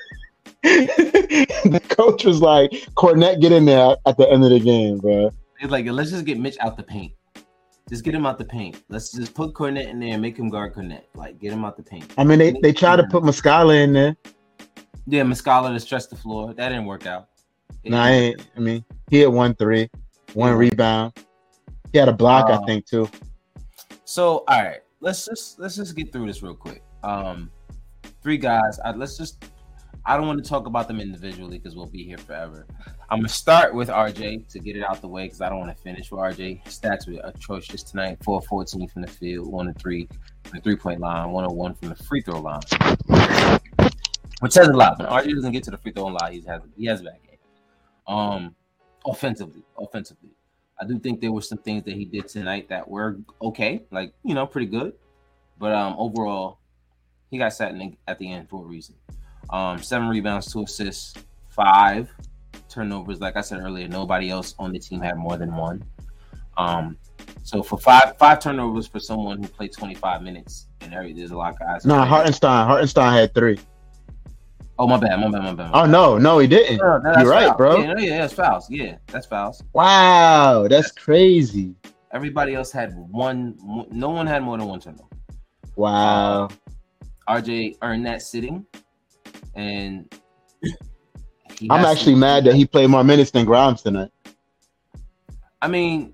The coach was like, "Kornet, get in there at the end of the game, bro." It's like, let's just get Mitch out the paint. Just get him out the paint. Let's just put Kornet in there and make him guard Kornet. Like, get him out the paint. I mean, they tried to put Muscala in there. Yeah, Muscala to stretch the floor. That didn't work out. He had 1-3, 1 rebound. He had a block, I think, too. So, all right, let's just get through this real quick. 3 guys. I don't want to talk about them individually because we'll be here forever. I'm gonna start with RJ to get it out the way because I don't want to finish with RJ. Stats were atrocious tonight. 4-14 from the field, 1-3 from the 3-point line, 101 from the free throw line, which says a lot. When RJ doesn't get to the free throw line, he has a bad game. Offensively, I do think there were some things that he did tonight that were okay, like, pretty good. But overall, he got sat at the end for a reason. 7 rebounds, 2 assists, 5 turnovers. Like I said earlier, nobody else on the team had more than 1. So for five turnovers for someone who played 25 minutes and there's a lot of guys. No, Hartenstein had 3. Oh, my bad. Oh, no, he didn't. No, you're right, fouls. bro. Yeah, that's fouls. Yeah, that's fouls. Wow, that's crazy. Everybody else had 1. No one had more than 1 turnover. Wow. RJ earned that sitting, and I'm actually mad that he played more minutes than Grimes tonight. I mean,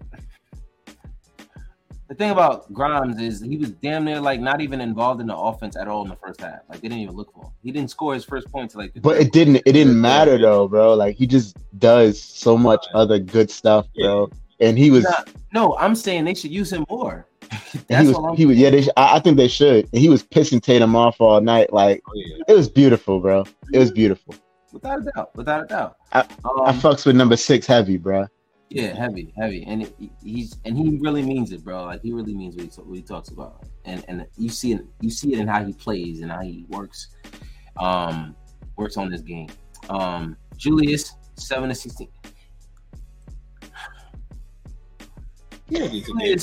the thing about Grimes is he was damn near not even involved in the offense at all in the first half. Like, they didn't even look for him. He didn't score his first point till But it didn't matter though, bro. Like, he just does so much other good stuff, bro. And he was no, I'm saying they should use him more. I think they should. And he was pissing Tatum off all night. Like, It was beautiful, bro. It was beautiful. Without a doubt. I fucks with number 6 heavy, bro. Yeah, heavy, and he really means it, bro. Like, he really means what he talks about, and you see it in how he plays and how he works on this game. Julius 7-16. Julius,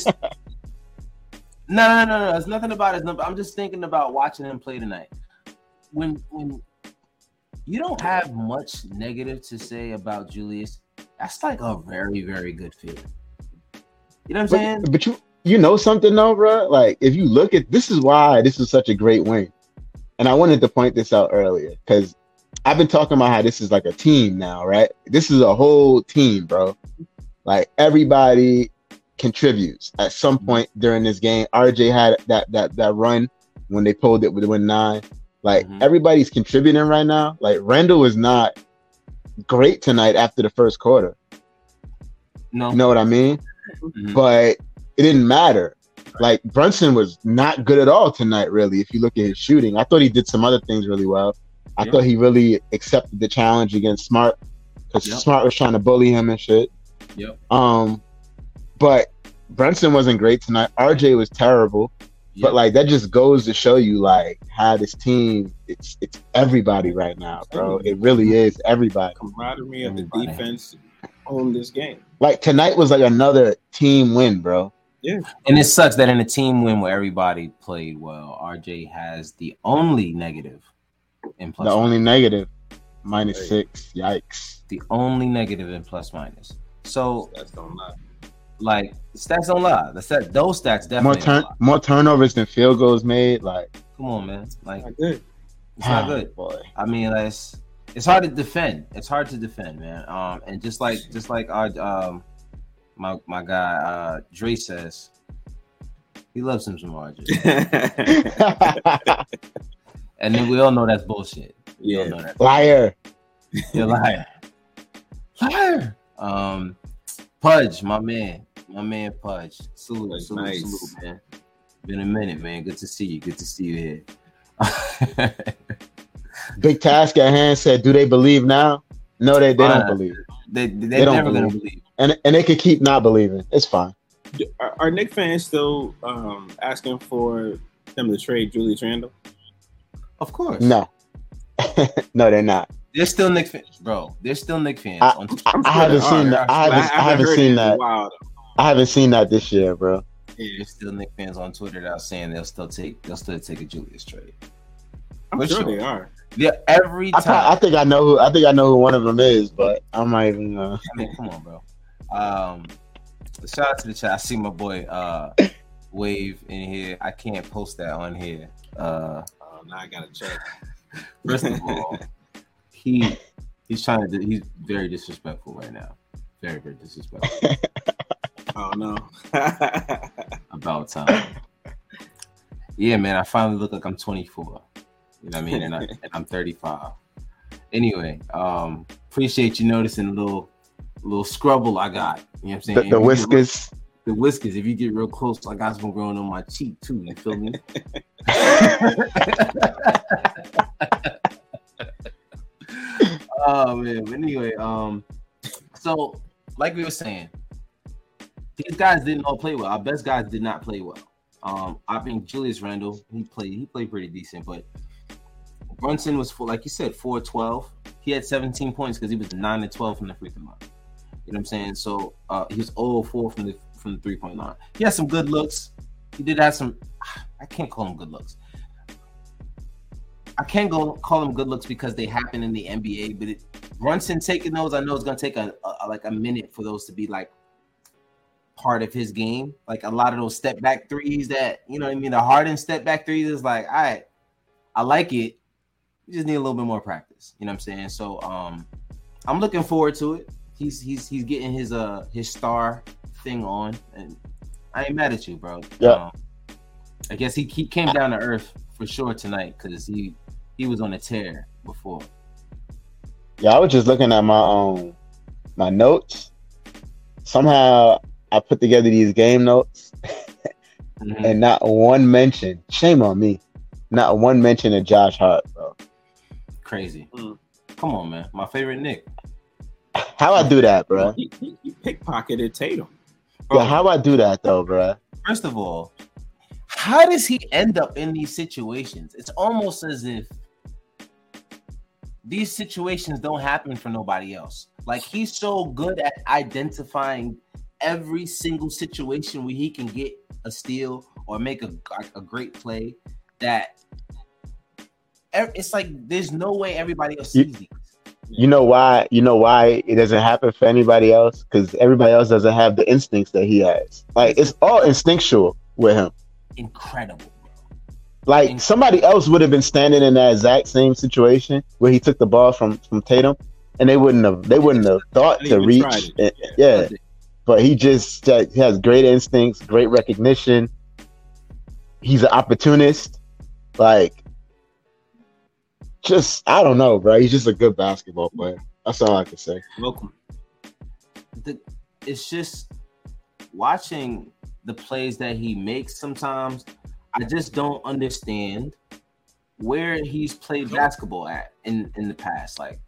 no. It's nothing about his number. I'm just thinking about watching him play tonight. When you don't have much negative to say about Julius, that's like a very, very good feeling. You know what I'm saying? But you know something though, bro? Like, if you look at this is why this is such a great win. And I wanted to point this out earlier because I've been talking about how this is like a team now, right? This is a whole team, bro. Like, everybody contributes at some point during this game. RJ had that run when they pulled it with the win 9. Like, everybody's contributing right now. Like, Randall is not great tonight after the first quarter. No. You know what I mean? But it didn't matter. Like, Brunson was not good at all tonight, really, if you look at his shooting. I thought he did some other things really well. I thought he really accepted the challenge against Smart because Smart was trying to bully him and shit. Yep. But Brunson wasn't great tonight. RJ was terrible. But like that just goes to show you like how this team it's everybody right now, bro. It really is everybody. Camaraderie of the defense owned this game. Like tonight was like another team win, bro. Yeah. And it sucks that in a team win where everybody played well, RJ has the only negative in plus. The only negative, -6. Yikes. The only negative in plus minus. So that's don't lie. Like stats don't lie. Those stats definitely more turnovers than field goals made. Like, come on, man. Like, not good. It's not good. Boy. I mean, it's hard to defend. It's hard to defend, man. And just like our my guy Dre says, he loves him some RJ. And then we all know that's bullshit. We all know that. Liar. You're a liar. Liar. Pudge, my man Pudge. Salute, man. Been a minute, man. Good to see you. Good to see you here. Big task at hand said, do they believe now? No, they don't believe. They're don't never gonna believe. And they could keep not believing. It's fine. Are Knicks fans still asking for them to trade Julius Randle? Of course. No. No, they're not. They're still Knicks fans, bro. They're still Knicks fans. I haven't seen that. I haven't seen that. I haven't seen that this year, bro. Yeah, there's still Knicks fans on Twitter that are saying they'll still take a Julius trade. I'm sure they are. Yeah, every time. I think I know who one of them is, but I'm not even. I mean, come on, bro. Shout out to the chat. I see my boy Wave in here. I can't post that on here. Now I gotta check. First of all, he's very disrespectful right now. Very, very disrespectful. Oh no. About time. Yeah, man. I finally look like I'm 24. You know what I mean? And I'm 35. Anyway, appreciate you noticing the little scrubble I got. You know what I'm saying? The whiskers. The whiskers. If you get real close, I got some growing on my cheek too. You feel me? Oh man. But anyway, so like we were saying, these guys didn't all play well. Our best guys did not play well. I think Julius Randle, he played pretty decent, but Brunson was like you said, 4-12. He had 17 points because he was 9-12 from the free throw line. You know what I'm saying? So he was 0-4 from the 3-point line. He had some good looks. He did have some. I can't call them good looks. I can't call them good looks because they happen in the NBA. But Brunson taking those, I know it's gonna take a minute for those to be like part of his game. Like a lot of those step back threes that, you know what I mean, the Harden step back threes is like, all right, I like it. You just need a little bit more practice. You know what I'm saying? So I'm looking forward to it. He's getting his star thing on, and I ain't mad at you, bro. Yeah. I guess he came down to earth for sure tonight because he was on a tear before. Yeah, I was just looking at my my notes. Somehow I put together these game notes, and not one mention. Shame on me. Not one mention of Josh Hart, bro. Crazy. Come on, man. My favorite Knick. How I do that, bro? You pickpocketed Tatum. Yeah, how I do that though, bro? First of all, how does he end up in these situations? It's almost as if these situations don't happen for nobody else. Like he's so good at identifying every single situation where he can get a steal or make a great play that it's like there's no way everybody else sees these. You know why it doesn't happen for anybody else? Because everybody else doesn't have the instincts that he has. Like it's all instinctual with him. Incredible, bro. Like somebody else would have been standing in that exact same situation where he took the ball from Tatum, and they wouldn't have thought to reach. Yeah. But he just has great instincts, great recognition. He's an opportunist. Like, just, I don't know, bro. He's just a good basketball player. That's all I can say. Welcome. It's just watching the plays that he makes sometimes. I just don't understand where he's played basketball at in the past. Like,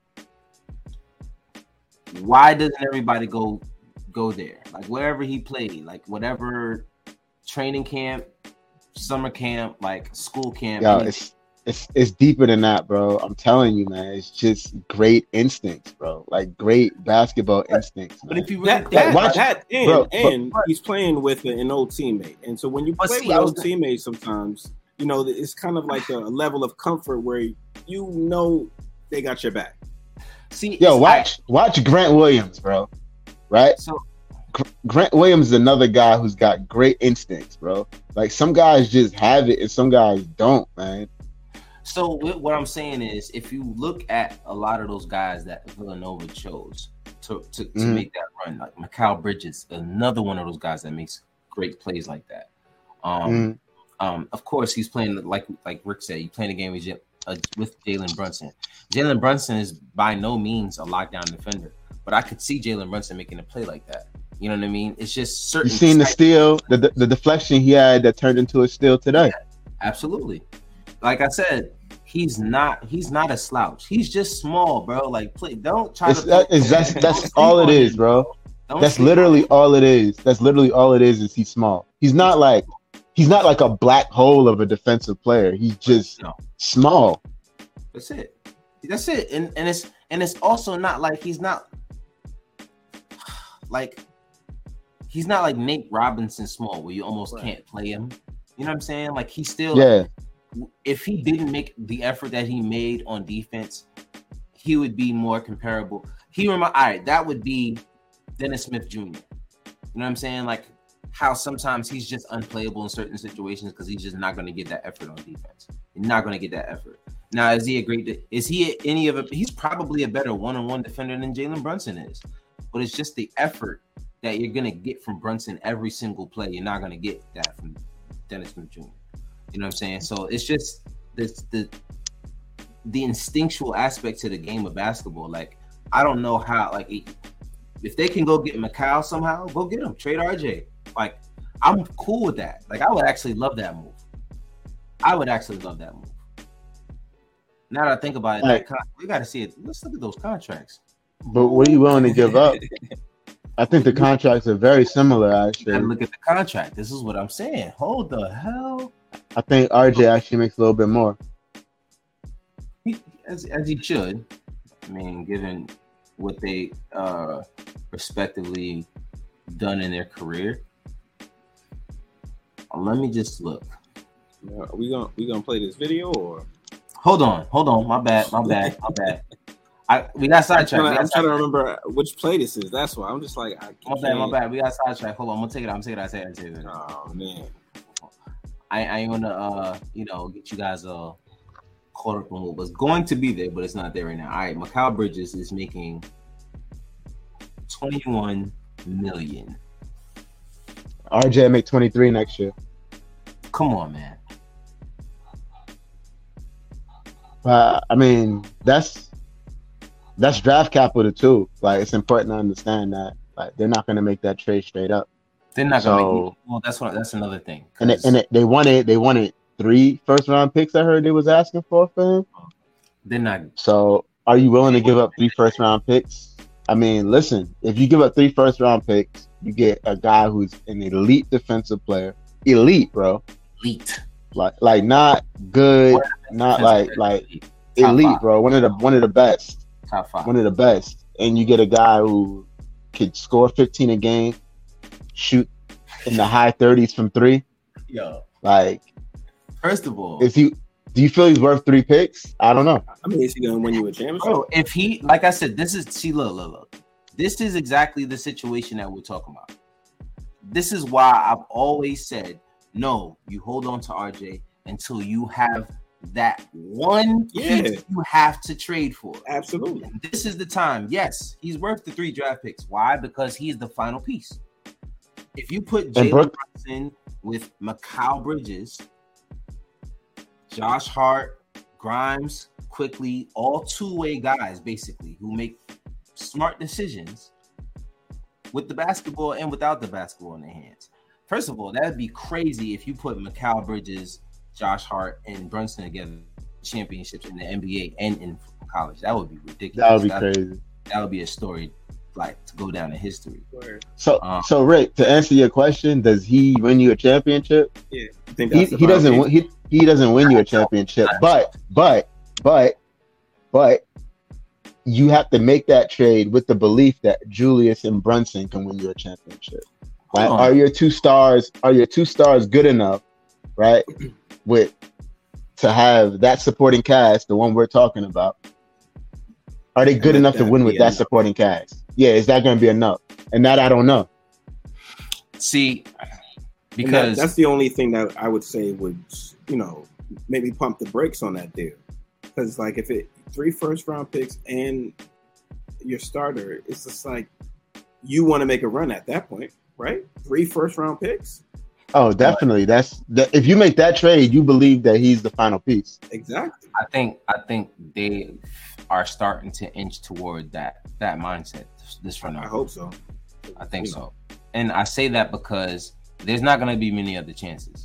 why doesn't everybody go there? Like, wherever he played, like, whatever training camp, summer camp, like school camp. Yo, it's deeper than that, bro. I'm telling you, man. It's just great instincts, bro. Like great basketball instincts. But man. if you really he's playing with an old teammate, and so when you play with old teammates, sometimes you know it's kind of like a level of comfort where you know they got your back. See, yo, watch Grant Williams, bro. Right? So Grant Williams is another guy who's got great instincts, bro. Like some guys just have it and some guys don't, man. So what I'm saying is, if you look at a lot of those guys that Villanova chose to make that run, like Mikal Bridges, another one of those guys that makes great plays like that. Of course, he's playing like Rick said, he's playing a game with Jalen Brunson. Jalen Brunson is by no means a lockdown defender, but I could see Jalen Brunson making a play like that. You know what I mean? It's just certain. You seen the steal, the deflection he had that turned into a steal today? Yeah, absolutely. Like I said, he's not a slouch. He's just small, bro. Like, don't try to. That's all it is, bro. That's literally all it is. That's literally all it is he's small. He's not like a black hole of a defensive player. He's just small. That's it. And it's also not like he's not like Nate Robinson small, where you almost can't play him. You know what I'm saying? Like he's still if he didn't make the effort that he made on defense, he would be more comparable. That would be Dennis Smith Jr. You know what I'm saying? Like how sometimes he's just unplayable in certain situations because he's just not going to get that effort on defense. He's not going to get that effort. Now, he's probably a better one-on-one defender than Jalen Brunson is, but it's just the effort that you're going to get from Brunson every single play. You're not going to get that from Dennis Smith Jr. You know what I'm saying? So it's just the instinctual aspect to the game of basketball. Like, I don't know how, like, if they can go get Mikal somehow, go get him. Trade RJ. Like, I'm cool with that. Like, I would actually love that move. Now that I think about it, we got to see it. Let's look at those contracts. But what are you willing to give up? I think the contracts are very similar, actually. And look at the contract. This is what I'm saying. Hold the hell. I think RJ actually makes a little bit more. As he should. I mean, given what they respectively done in their career. Let me just look. Are we gonna play this video or? Hold on. My bad. We got sidetracked. I'm trying to remember which play this is. That's why I'm just like, my bad. We got sidetracked. Hold on. I'm gonna take it. I say it. Oh man. I ain't gonna get you guys caught up on what was going to be there, but it's not there right now. All right, Mikal Bridges is making $21 million. RJ make 23 next year. Come on, man. I mean, that's draft capital too. Like, it's important to understand that. Like, they're not going to make that trade straight up. They're not going to make it. Well, that's another thing. And they wanted 3 first-round picks. I heard they was asking for him. They're not. So, are you willing to give up 3 first-round picks? I mean, listen. If you give up 3 first-round picks, you get a guy who's an elite defensive player. Elite, bro. Elite. Like not good, not like elite, bro. One of the best. Top 5. One of the best. And you get a guy who could score 15 a game, shoot in the high 30s from 3. Yo. Like, first of all, do you feel he's worth 3 picks? I don't know. I mean, is he gonna win you a championship? Bro, if he, like I said, look. This is exactly the situation that we're talking about. This is why I've always said, no, you hold on to RJ until you have that one piece you have to trade for. Absolutely. And this is the time. Yes, he's worth the 3 draft picks. Why? Because he's the final piece. If you put Jalen Brunson with Mikal Bridges, Josh Hart, Grimes, Quickly, all two-way guys, basically, who make smart decisions with the basketball and without the basketball in their hands. First of all, that would be crazy if you put Mikal Bridges, Josh Hart, and Brunson together championships in the NBA and in college. That would be ridiculous. That would be crazy. That would be a story like to go down in history. So Rick, to answer your question, does he win you a championship? Yeah, he doesn't. He doesn't win you a championship, but you have to make that trade with the belief that Julius and Brunson can win you a championship. Like, are your two stars good enough, right? To have that supporting cast, the one we're talking about, are they good enough to win with that supporting cast? Yeah, is that going to be enough? And that I don't know. See, because that's the only thing that I would say would, maybe pump the brakes on that deal. Because like if 3 first-round picks and your starter, it's just like you want to make a run at that point, right? 3 first-round picks. Oh, definitely. If you make that trade, you believe that he's the final piece. Exactly. I think they are starting to inch toward that mindset. This front office. I hope so. I think so. And I say that because there's not going to be many other chances.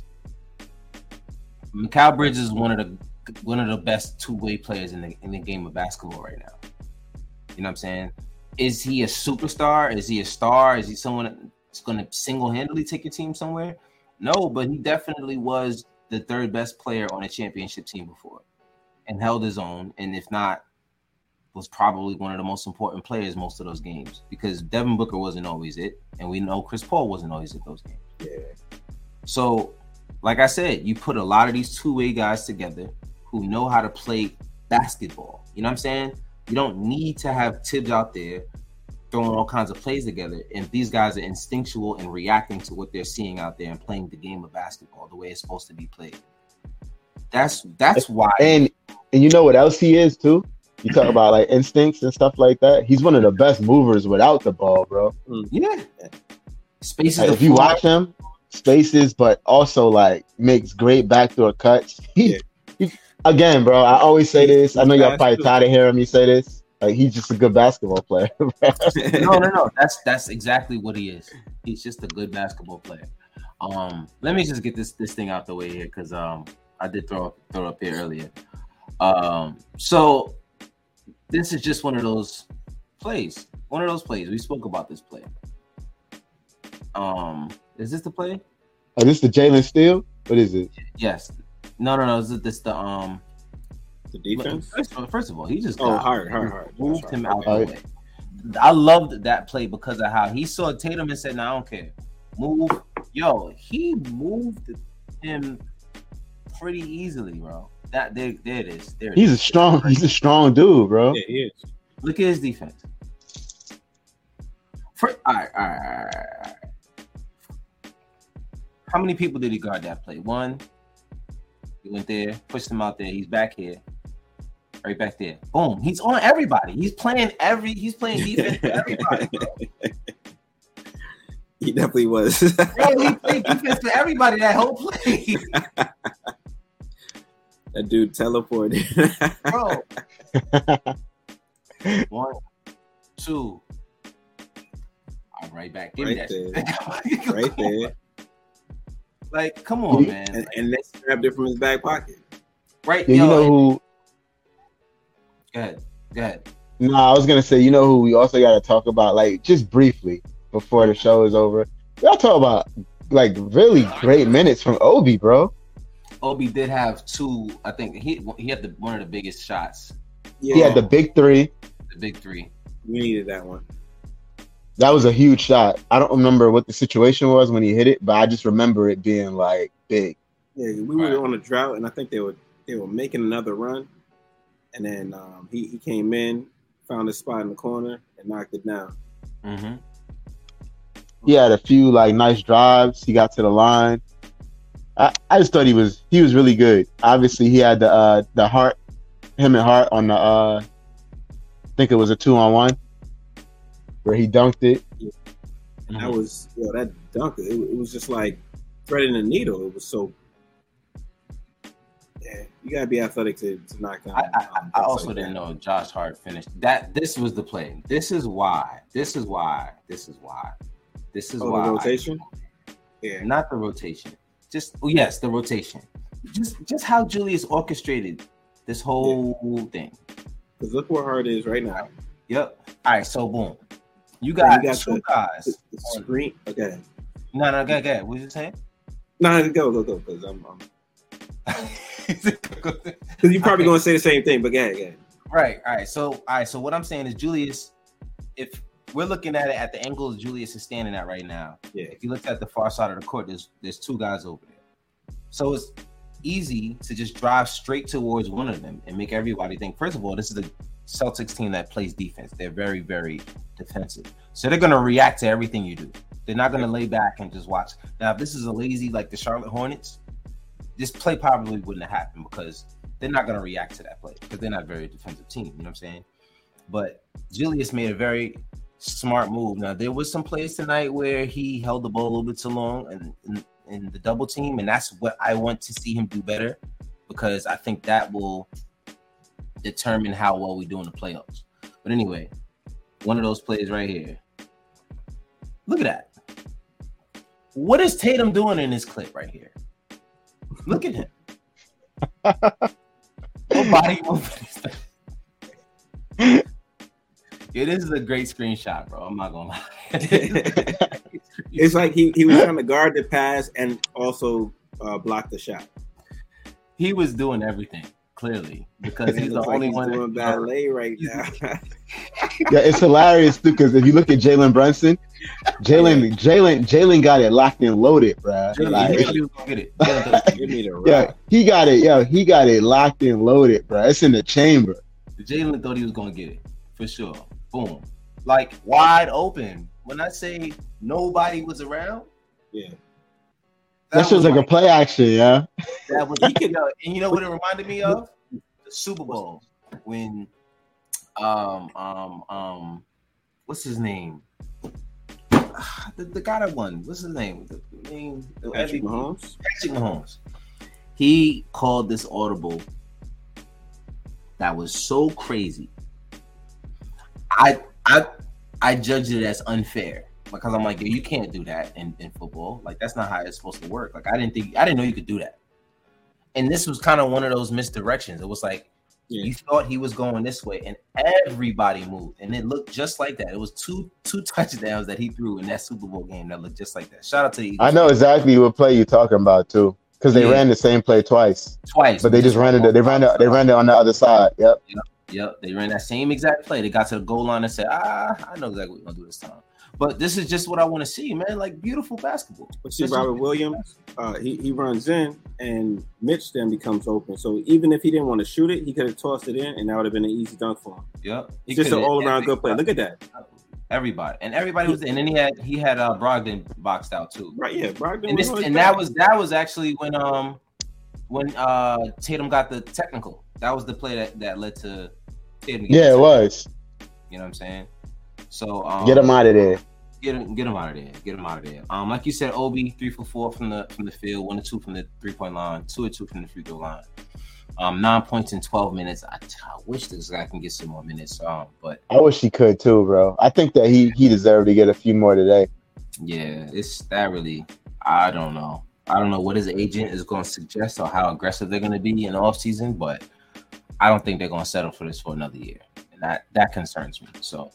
Mikal Bridges is one of the best two-way players in the game of basketball right now. You know what I'm saying? Is he a superstar? Is he a star? Is he someone that's going to single-handedly take your team somewhere? No, but he definitely was the 3rd best player on a championship team before and held his own. And if not, was probably one of the most important players most of those games because Devin Booker wasn't always it. And we know Chris Paul wasn't always at those games. Yeah. So, like I said, you put a lot of these two-way guys together who know how to play basketball. You know what I'm saying? You don't need to have Tibbs out there throwing all kinds of plays together. And these guys are instinctual and reacting to what they're seeing out there and playing the game of basketball the way it's supposed to be played. That's why. And you know what else he is too? You talk about like instincts and stuff like that. He's one of the best movers without the ball, bro. Yeah. Spaces. Like, if you watch him, spaces, but also like makes great backdoor cuts. Again, bro, I always say this. I know y'all probably tired of hearing me say this. Like, he's just a good basketball player. No. That's exactly what he is. He's just a good basketball player. Let me just get this thing out the way here because I did throw up here earlier. So this is just one of those plays. We spoke about this play. Is this the play? Oh, this the Jalen Steele? What is it? Yes. No. Is this the defense? First of all, he just hard. moved him out the way. I loved that play because of how he saw Tatum and said, "No, I don't care. Move." Yo, he moved him pretty easily, bro. There it is. He's a strong dude, bro. Yeah, he is. Look at his defense. All right. How many people did he guard that play? 1. He went there, pushed him out there. He's back here. Right back there. Boom. He's on everybody. He's playing defense for everybody. He definitely was. Bro, he played defense for everybody that whole play. That dude teleported. Bro. 1, 2. I'm right back. Give me that shit. Right there. Like, come on, man. And let's grab it from his back pocket. Right. Yeah, you know who? Go ahead. No, I was gonna say, you know who we also got to talk about, like, just briefly before the show is over. We got to talk about like really great minutes from Obi, bro. Obi did have 2. I think he had one of the biggest shots. Yeah. He had the big 3. The big 3. We needed that one. That was a huge shot. I don't remember what the situation was when he hit it, but I just remember it being like big. Yeah, we were on a drought, and I think they were making another run, and then he came in, found a spot in the corner, and knocked it down. Mm-hmm. He had a few like nice drives. He got to the line. I just thought he was really good. Obviously, he had the Hart, him and Hart on the I think it was a 2-on-1 where he dunked it. Yeah. And that was that dunk. It was just like threading a needle. It was so. Yeah, you gotta be athletic to knock down. I also didn't know Josh Hart finished that. This was the play. This is why. The rotation. Yeah, not the rotation. Yes, the rotation. Just how Julius orchestrated this whole thing. Because look where Hart is right now. Yep. All right. So boom. You got two guys. The screen. Okay. No, go ahead. What you saying? No, go, because I'm. Because you're probably going to say the same thing, but go ahead. Right. All right. So what I'm saying is Julius, if we're looking at it at the angle Julius is standing at right now, if you look at the far side of the court, there's two guys over there. So it's easy to just drive straight towards one of them and make everybody think, first of all, this is a Celtics team that plays defense. They're very, very defensive. So they're going to react to everything you do. They're not going to lay back and just watch. Now, if this is a lazy, like the Charlotte Hornets, this play probably wouldn't have happened because they're not going to react to that play because they're not a very defensive team. You know what I'm saying? But Julius made a very smart move. Now, there was some plays tonight where he held the ball a little bit too long in the double team, and that's what I want to see him do better because I think that will determine how well we do in the playoffs. But anyway, one of those plays right here. Look at that. What is Tatum doing in this clip right here? Look at him. Nobody moving. Yeah, this is a great screenshot, bro. I'm not gonna lie. It's like he was trying to guard the pass and also block the shot. He was doing everything clearly because he's the only one doing ballet right now. Yeah, it's hilarious too because if you look at Jalen Brunson, Jalen got it locked and loaded, bro. Yeah, he got it. Yeah, he got it locked and loaded, bro. It's in the chamber. Jalen thought he was gonna get it for sure. Boom, like wide open. When I say nobody was around, that was like a play action. Yeah, that was. And you know what it reminded me of? The Super Bowl when what's his name? The guy that won. What's his name? Patrick Mahomes. Patrick Mahomes. He called this audible that was so crazy. I judged it as unfair because I'm like, you can't do that in football. Like that's not how it's supposed to work. Like I didn't know you could do that. And this was kind of one of those misdirections. It was like you thought he was going this way, and everybody moved, and it looked just like that. It was two touchdowns that he threw in that Super Bowl game that looked just like that. Shout out to the Eagles. I know exactly what play you're talking about too, because they ran the same play twice, but they just ran it. They ran it on the other side. Yep. They ran that same exact play. They got to the goal line and said, I know exactly what we're gonna do this time. But this is just what I want to see, man. Like beautiful basketball. But see, Robert Williams, he runs in and Mitch then becomes open. So even if he didn't want to shoot it, he could have tossed it in and that would have been an easy dunk for him. Yep. It's just an all-around good play. Look at that. Everybody was in. And then he had Brogdon boxed out too. Right, yeah. Brogdon that was actually when Tatum got the technical. That was the play that led to Tatum. Yeah, it was. You know what I'm saying? So get him out of there. Get him out of there. Like you said, Obi 3 for 4 from the field, 1 or 2 from the 3-point line, 2 or 2 from the free throw line. 9 points in 12 minutes. I wish this guy can get some more minutes. But I wish he could too, bro. I think that he deserved to get a few more today. Yeah, it's that really. I don't know. I don't know what his agent is going to suggest or how aggressive they're going to be in the offseason, but I don't think they're going to settle for this for another year, and that concerns me. So.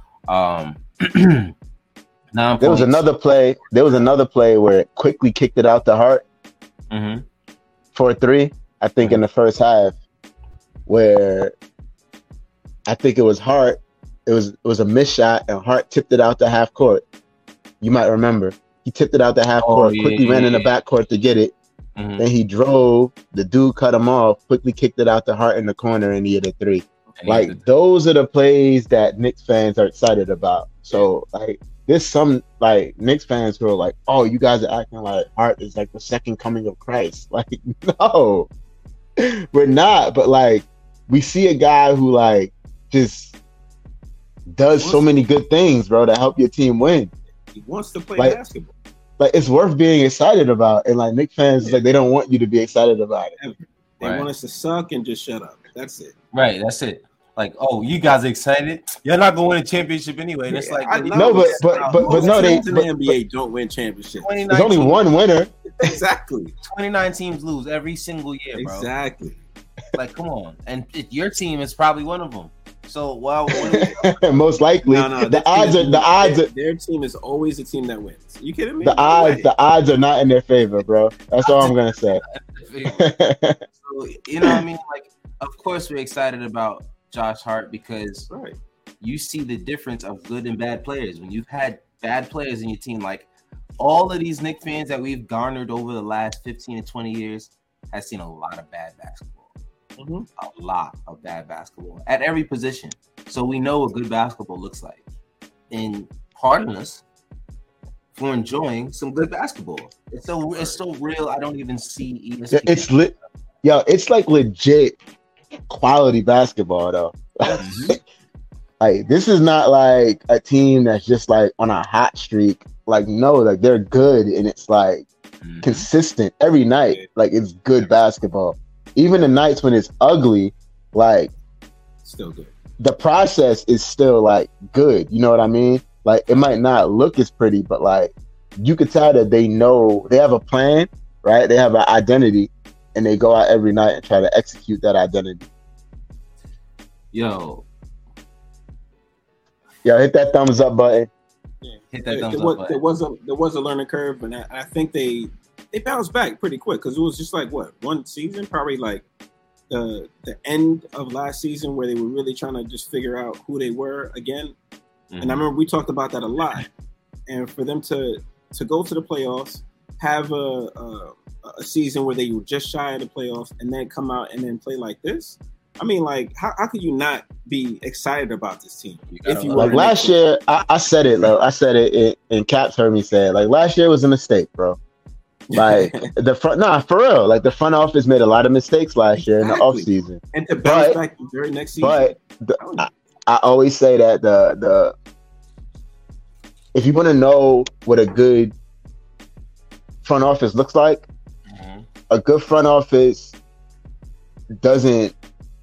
9 there was another play where it quickly kicked it out the Hart for 3. I think in the first half, where I think it was Hart. It was a missed shot, and Hart tipped it out the half court. You might remember he tipped it out the half court, quickly ran in the back court to get it. Then he drove. The dude cut him off, quickly kicked it out the Hart in the corner, and he hit a 3. Like those are the plays that Knicks fans are excited about. So like there's some like Knicks fans who are like, oh, you guys are acting like Hart is like the second coming of Christ. Like, no, we're not. But like we see a guy who like just does so many good things, bro, to help your team win. He wants to play basketball. Like it's worth being excited about. And like Knicks fans, like they don't want you to be excited about it. They want us to suck and just shut up. That's it. Right. That's it. Like, oh, you guys are excited? You're not going to win a championship anyway. And it's like but no, they in the NBA don't win championships. There's only one winner. Exactly. 29 teams lose every single year, bro. Exactly. Like, come on. And your team is probably one of them. So while most likely, the odds are their team is always the team that wins. You kidding me? The odds are not in their favor, bro. That's all I'm gonna say. So, you know what I mean? Like, of course we're excited about Josh Hart because you see the difference of good and bad players. When you've had bad players in your team, like all of these Knicks fans that we've garnered over the last 15 to 20 years has seen a lot of bad basketball. A lot of bad basketball at every position. So we know what good basketball looks like. And pardon us for enjoying some good basketball. It's so real. I don't even see ESPN. It's lit. Yo, it's like legit quality basketball though. Like this is not like a team that's just like on a hot streak. Like no, like they're good and it's like consistent every night. Like it's good basketball. Even the nights when it's ugly, like still good. The process is still like good. You know what I mean? Like it might not look as pretty, but like you could tell that they know they have a plan, right? They have an identity, and they go out every night and try to execute that identity. Yo, hit that thumbs up button. Yeah. Hit that thumbs up button. There was a learning curve, and I think they bounced back pretty quick because it was just like one season, probably like the end of last season where they were really trying to just figure out who they were again. And I remember we talked about that a lot. And for them to go to the playoffs, have a season where they were just shy of the playoffs, and then come out and then play like this. I mean, like, how could you not be excited about this team? If you like last year, I said it, though. I said it, and Caps heard me say it. Like last year was a mistake, bro. Like for real. Like the front office made a lot of mistakes last year in the offseason. And to bounce back the very next season. But I always say that the if you want to know what a good front office looks like, a good front office doesn't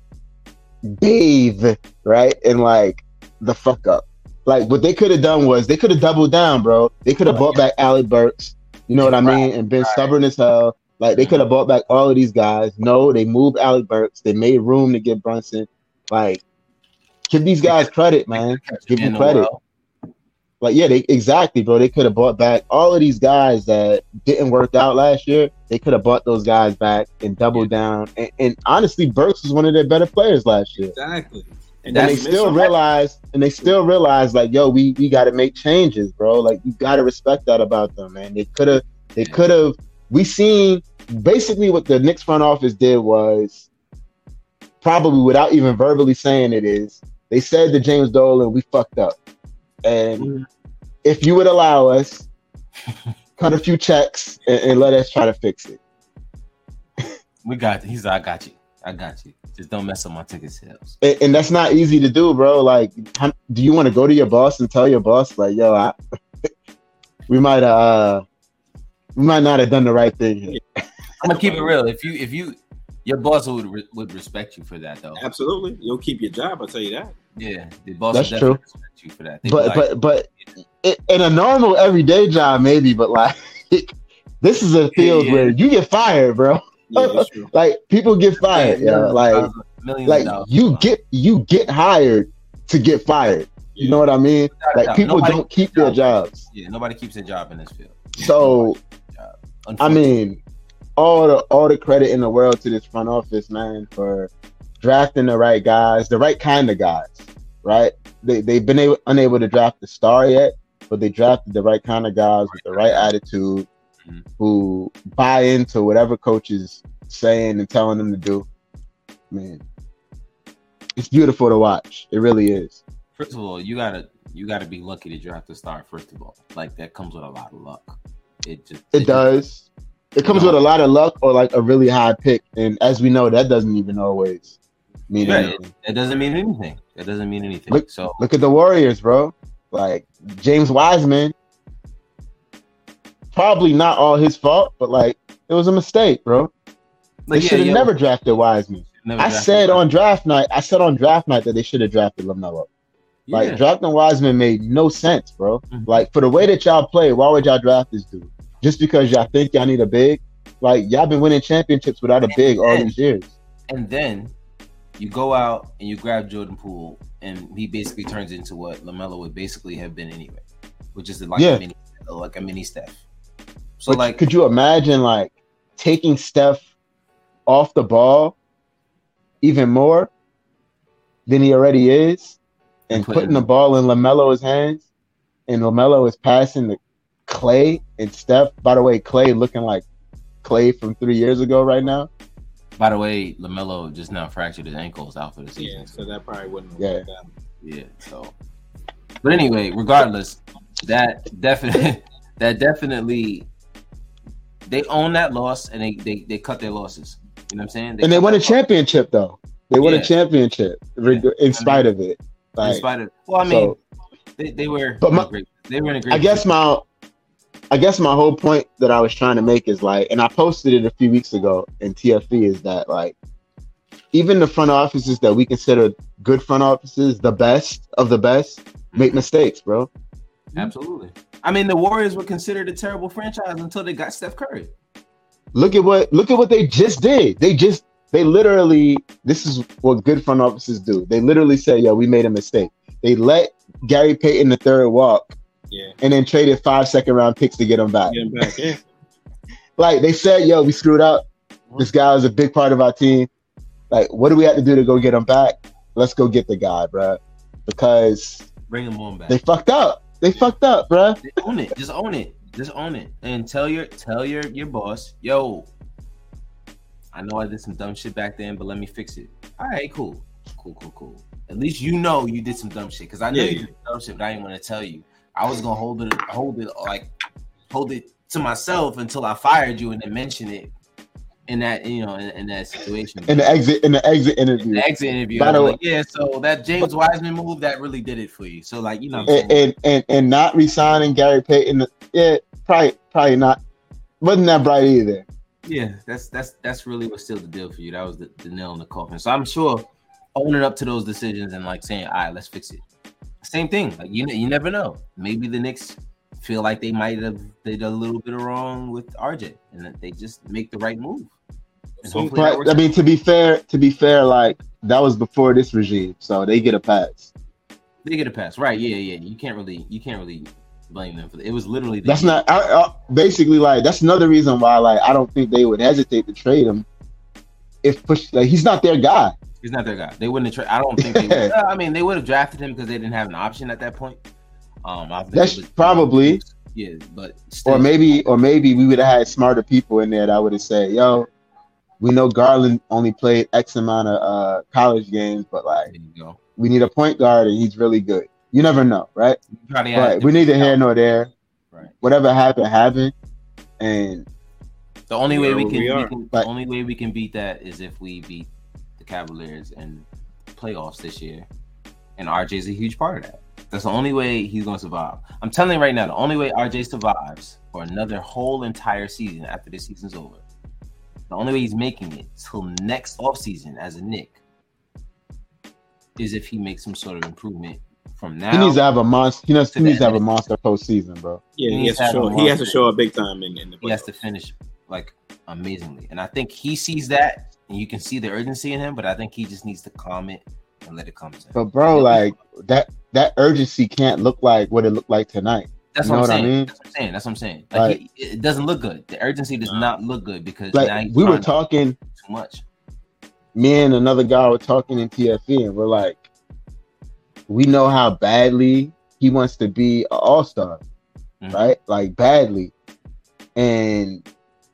bathe right in like the fuck up. Like what they could have done was they could have doubled down, bro. They could have brought back Alec Burks. You know what I mean? And been stubborn as hell. Like they could have brought back all of these guys. No, they moved Alec Burks. They made room to get Brunson. Like, give these guys credit, man. Give them credit. Like, yeah, exactly, bro. They could have brought back all of these guys that didn't work out last year. They could have brought those guys back and doubled down. And honestly, Burks was one of their better players last year. Exactly. And they still realized, like, yo, we got to make changes, bro. Like, you got to respect that about them, man. They could have. We seen basically what the Knicks front office did was probably without even verbally saying it is. They said to James Dolan, we fucked up. And if you would allow us, cut a few checks and let us try to fix it. We got you. He said, I got you. Just don't mess up my ticket sales. And that's not easy to do, bro. Like, do you want to go to your boss and tell your boss, like, yo, we might not have done the right thing here. I'm gonna keep it real. If you your boss would respect you for that, though. Absolutely, you'll keep your job. I'll tell you that. Yeah, the boss that's would true. Respect you for that. But in a normal everyday job, maybe. But like, this is a field where you get fired, bro. Yeah, like people get fired, like you get hired to get fired. You know what I mean? Like people don't keep their jobs. Yeah, nobody keeps their job in this field. So, I mean, all the credit in the world to this front office, man, for drafting the right guys, the right kind of guys. Right? They've been unable to draft the star yet, but they drafted the right kind of guys with the right attitude. Who buy into whatever coach is saying and telling them to do. Man, it's beautiful to watch. It really is. First of all, you gotta be lucky to draft a star. First of all, like that comes with a lot of luck. It does. It comes with a lot of luck or like a really high pick, and as we know, that doesn't even always mean anything. It doesn't mean anything. It doesn't mean anything. Look at the Warriors, bro. Like James Wiseman. Probably not all his fault, but like it was a mistake, bro. They should have never drafted Wiseman. I said on draft night that they should have drafted LaMelo. Yeah. Like drafting Wiseman made no sense, bro. Like for the way that y'all play, why would y'all draft this dude? Just because y'all think y'all need a big? Like y'all been winning championships without a big all these years. And then You go out and you grab Jordan Poole, and he basically turns into what LaMelo would basically have been anyway, which is like a mini Steph. So but like, could you imagine like taking Steph off the ball even more than he already is, and putting the ball in LaMelo's hands, and LaMelo is passing to Clay and Steph? By the way, Clay looking like Clay from 3 years ago right now. By the way, LaMelo just now fractured his ankles out for the season. Yeah, so that probably wouldn't have worked out. Yeah, so. But anyway, regardless, that definitely they own that loss, and they cut their losses. You know what I'm saying? And they won a championship, though. They won a championship in spite of it. Like, in spite of, well, I mean, they were. But they were in a great. I guess my whole point that I was trying to make is like, and I posted it a few weeks ago in TFE, is that like, even the front offices that we consider good front offices, the best of the best, make mistakes, bro. Absolutely. I mean, the Warriors were considered a terrible franchise until they got Steph Curry. Look at what they just did. They literally, this is what good front offices do. They literally say, "Yo, we made a mistake." They let Gary Payton III walk, and then traded 5 second-round picks to get him back. Like they said, "Yo, we screwed up. This guy was a big part of our team. Like, what do we have to do to go get him back? Let's go get the guy, bro. Because bring him on back. They fucked up. They fucked up, bro. They own it. Just own it. Just own it. And tell your boss, yo, I know I did some dumb shit back then, but let me fix it. All right, cool. At least you know you did some dumb shit, because I know you did dumb shit, but I didn't want to tell you. I was gonna hold it to myself until I fired you and then mention it in that, in that situation. In the exit interview. By the way, so that James Wiseman move, that really did it for you. So like, and not resigning Gary Payton, probably not. Wasn't that bright either. Yeah, that's really what sealed the deal for you. That was the nail in the coffin. So I'm sure owning up to those decisions and like saying, all right, let's fix it. Same thing. Like you never know. Maybe the Knicks feel like they might have did a little bit wrong with RJ, and that they just make the right move. I mean, to be fair, like that was before this regime, so they get a pass. They get a pass, right? Yeah. You can't really blame them for it. It was literally that's not basically like that's another reason why like I don't think they would hesitate to trade him if push. Like he's not their guy. He's not their guy. They wouldn't have. I don't think they would. I mean, they would have drafted him because they didn't have an option at that point. That's probably. Yeah, but still. Or maybe we would have had smarter people in there that would have said, "Yo, we know Garland only played X amount of college games, but like we need a point guard and he's really good." You never know, right? But we neither here nor there. Right. Whatever happened, and the only way we can beat that is if we beat the Cavaliers in playoffs this year, and RJ is a huge part of that. That's the only way he's going to survive. I'm telling you right now, the only way RJ survives for another whole entire season after this season's over, the only way he's making it till next offseason as a Knick is if he makes some sort of improvement from now. He needs to have a monster. He needs to have a monster postseason, bro. Yeah, he has to show up big time in the playoffs. He has to finish like amazingly, and I think he sees that, and you can see the urgency in him. But I think he just needs to calm it and let it come to him. But bro, like that urgency can't look like what it looked like tonight. That's what I'm saying. That's what I'm saying. Like it doesn't look good. The urgency does not look good because like we were talking too much. Me and another guy were talking in TFE, and we're like, we know how badly he wants to be an all-star, right? Like badly. And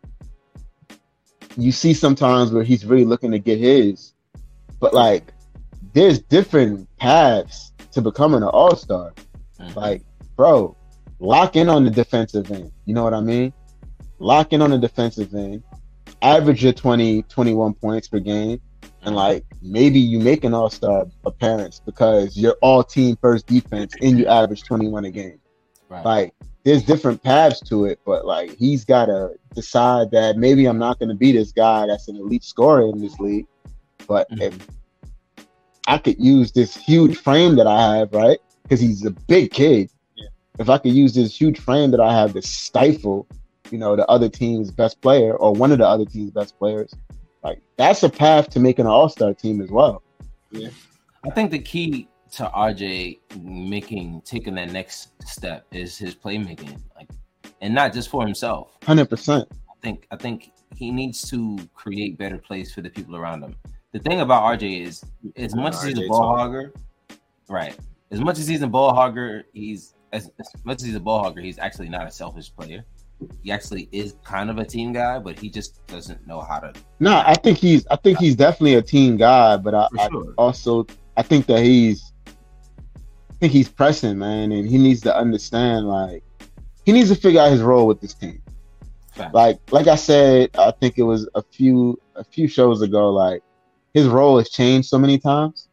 you see sometimes where he's really looking to get his, but like there's different paths to becoming an all-star. Like, bro, lock in on the defensive end. You know what I mean? Lock in on the defensive end. Average your 20, 21 points per game. And like maybe you make an all-star appearance because you're all team first defense and you average 21 a game. Right. Like there's different paths to it, but like he's gotta decide that maybe I'm not gonna be this guy that's an elite scorer in this league. But if I could use this huge frame that I have, right? Because he's a big kid. Yeah. If I could use this huge frame that I have to stifle, the other team's best player or one of the other team's best players, like that's a path to making an all-star team as well. Yeah. I think the key to RJ taking that next step is his playmaking, like, and not just for himself. 100%. I think he needs to create better plays for the people around him. The thing about RJ is, as much as he's a ball hogger, right? As much as he's a ball hogger, he's actually not a selfish player. He actually is kind of a team guy, but he just doesn't know how to. No, I think he's definitely a team guy, but I think that he's pressing, man, and he needs to understand, like, he needs to figure out his role with this team. Fact. Like I said, I think it was a few shows ago, like, his role has changed so many times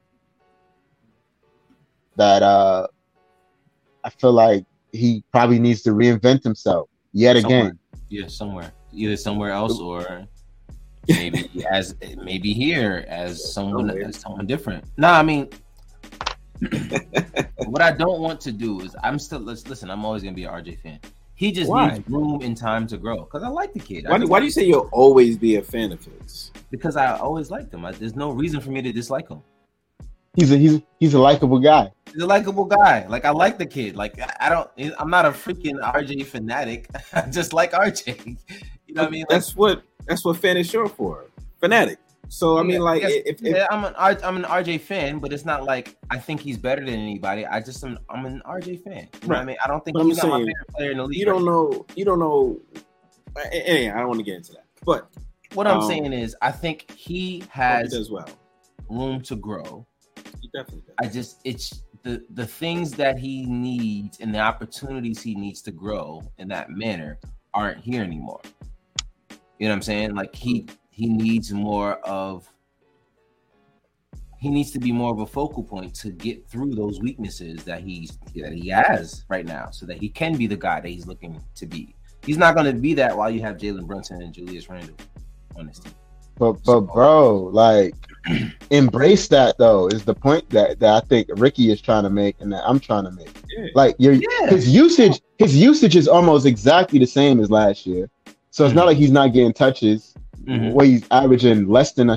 that I feel like he probably needs to reinvent himself yet again. Yeah, either somewhere else, or maybe here as someone different. No, I mean, what I don't want to do is I'm always gonna be an RJ fan. He just needs room and time to grow, because I like the kid. Why do you say you'll always be a fan of his? Because I always liked him. There's no reason for me to dislike him. He's a likable guy. He's a likable guy. Like, I like the kid. Like, I'm not a freaking RJ fanatic. I just like RJ. You know what I mean? That's what fan is short for. Fanatic. So I mean, like, I'm an RJ fan, but it's not like I think he's better than anybody. I'm an RJ fan. You know what I mean? I don't think he's my favorite player in the league. You don't know. Anyway, I don't want to get into that. But what I'm saying is, I think he has room to grow. He definitely does. It's the things that he needs and the opportunities he needs to grow in that manner aren't here anymore. You know what I'm saying? Like, he needs to be more of a focal point to get through those weaknesses that he has right now, so that he can be the guy that he's looking to be. He's not going to be that while you have Jalen Brunson and Julius Randle on this team. But bro, like, embrace that though is the point that I think Ricky is trying to make and that I'm trying to make. Yeah. Like, his usage is almost exactly the same as last year. So it's not like he's not getting touches. Where he's averaging less than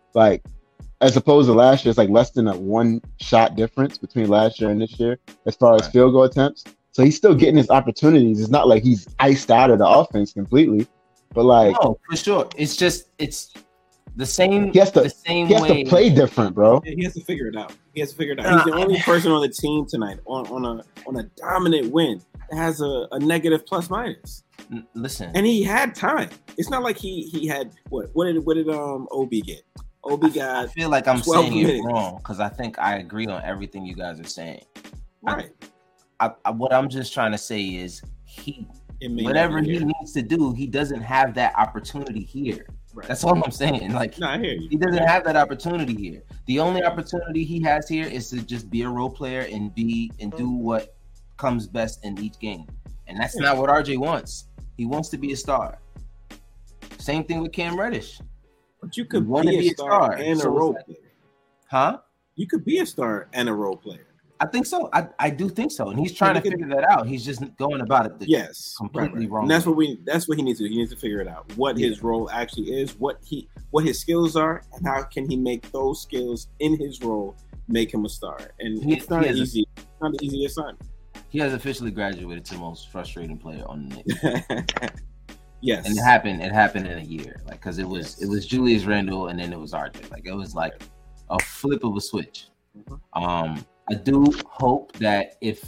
as opposed to last year, it's like less than a one shot difference between last year and this year as far as field goal attempts. So he's still getting his opportunities. It's not like he's iced out of the offense completely, but like, no, for sure. It's the same. He has to play different, bro. Yeah, he has to figure it out. He's the only person on the team tonight on a dominant win that has a negative plus minus. Listen, and he had time. It's not like he had what did Ob get? Ob got. I feel like I'm saying it wrong, because I think I agree on everything you guys are saying. Right. What I'm just trying to say is whatever he needs to do, he doesn't have that opportunity here. Right. That's all I'm saying. Like, I hear you. He doesn't have that opportunity here. The only opportunity he has here is to just be a role player and do what comes best in each game. And that's not what RJ wants. He wants to be a star. Same thing with Cam Reddish. But you could be a star and a role player. Huh? You could be a star and a role player. I think so. I do think so. And he's trying to figure that out. He's just going about it completely wrong. And that's what he needs to do. He needs to figure it out. What his role actually is, what his skills are, and how can he make those skills in his role make him a star. And it's not an easy assignment. He has officially graduated to the most frustrating player on the Knicks. Yes. And it happened in a year. Like, because it was Julius Randle and then it was RJ. Like, it was like a flip of a switch. Mm-hmm. I do hope that if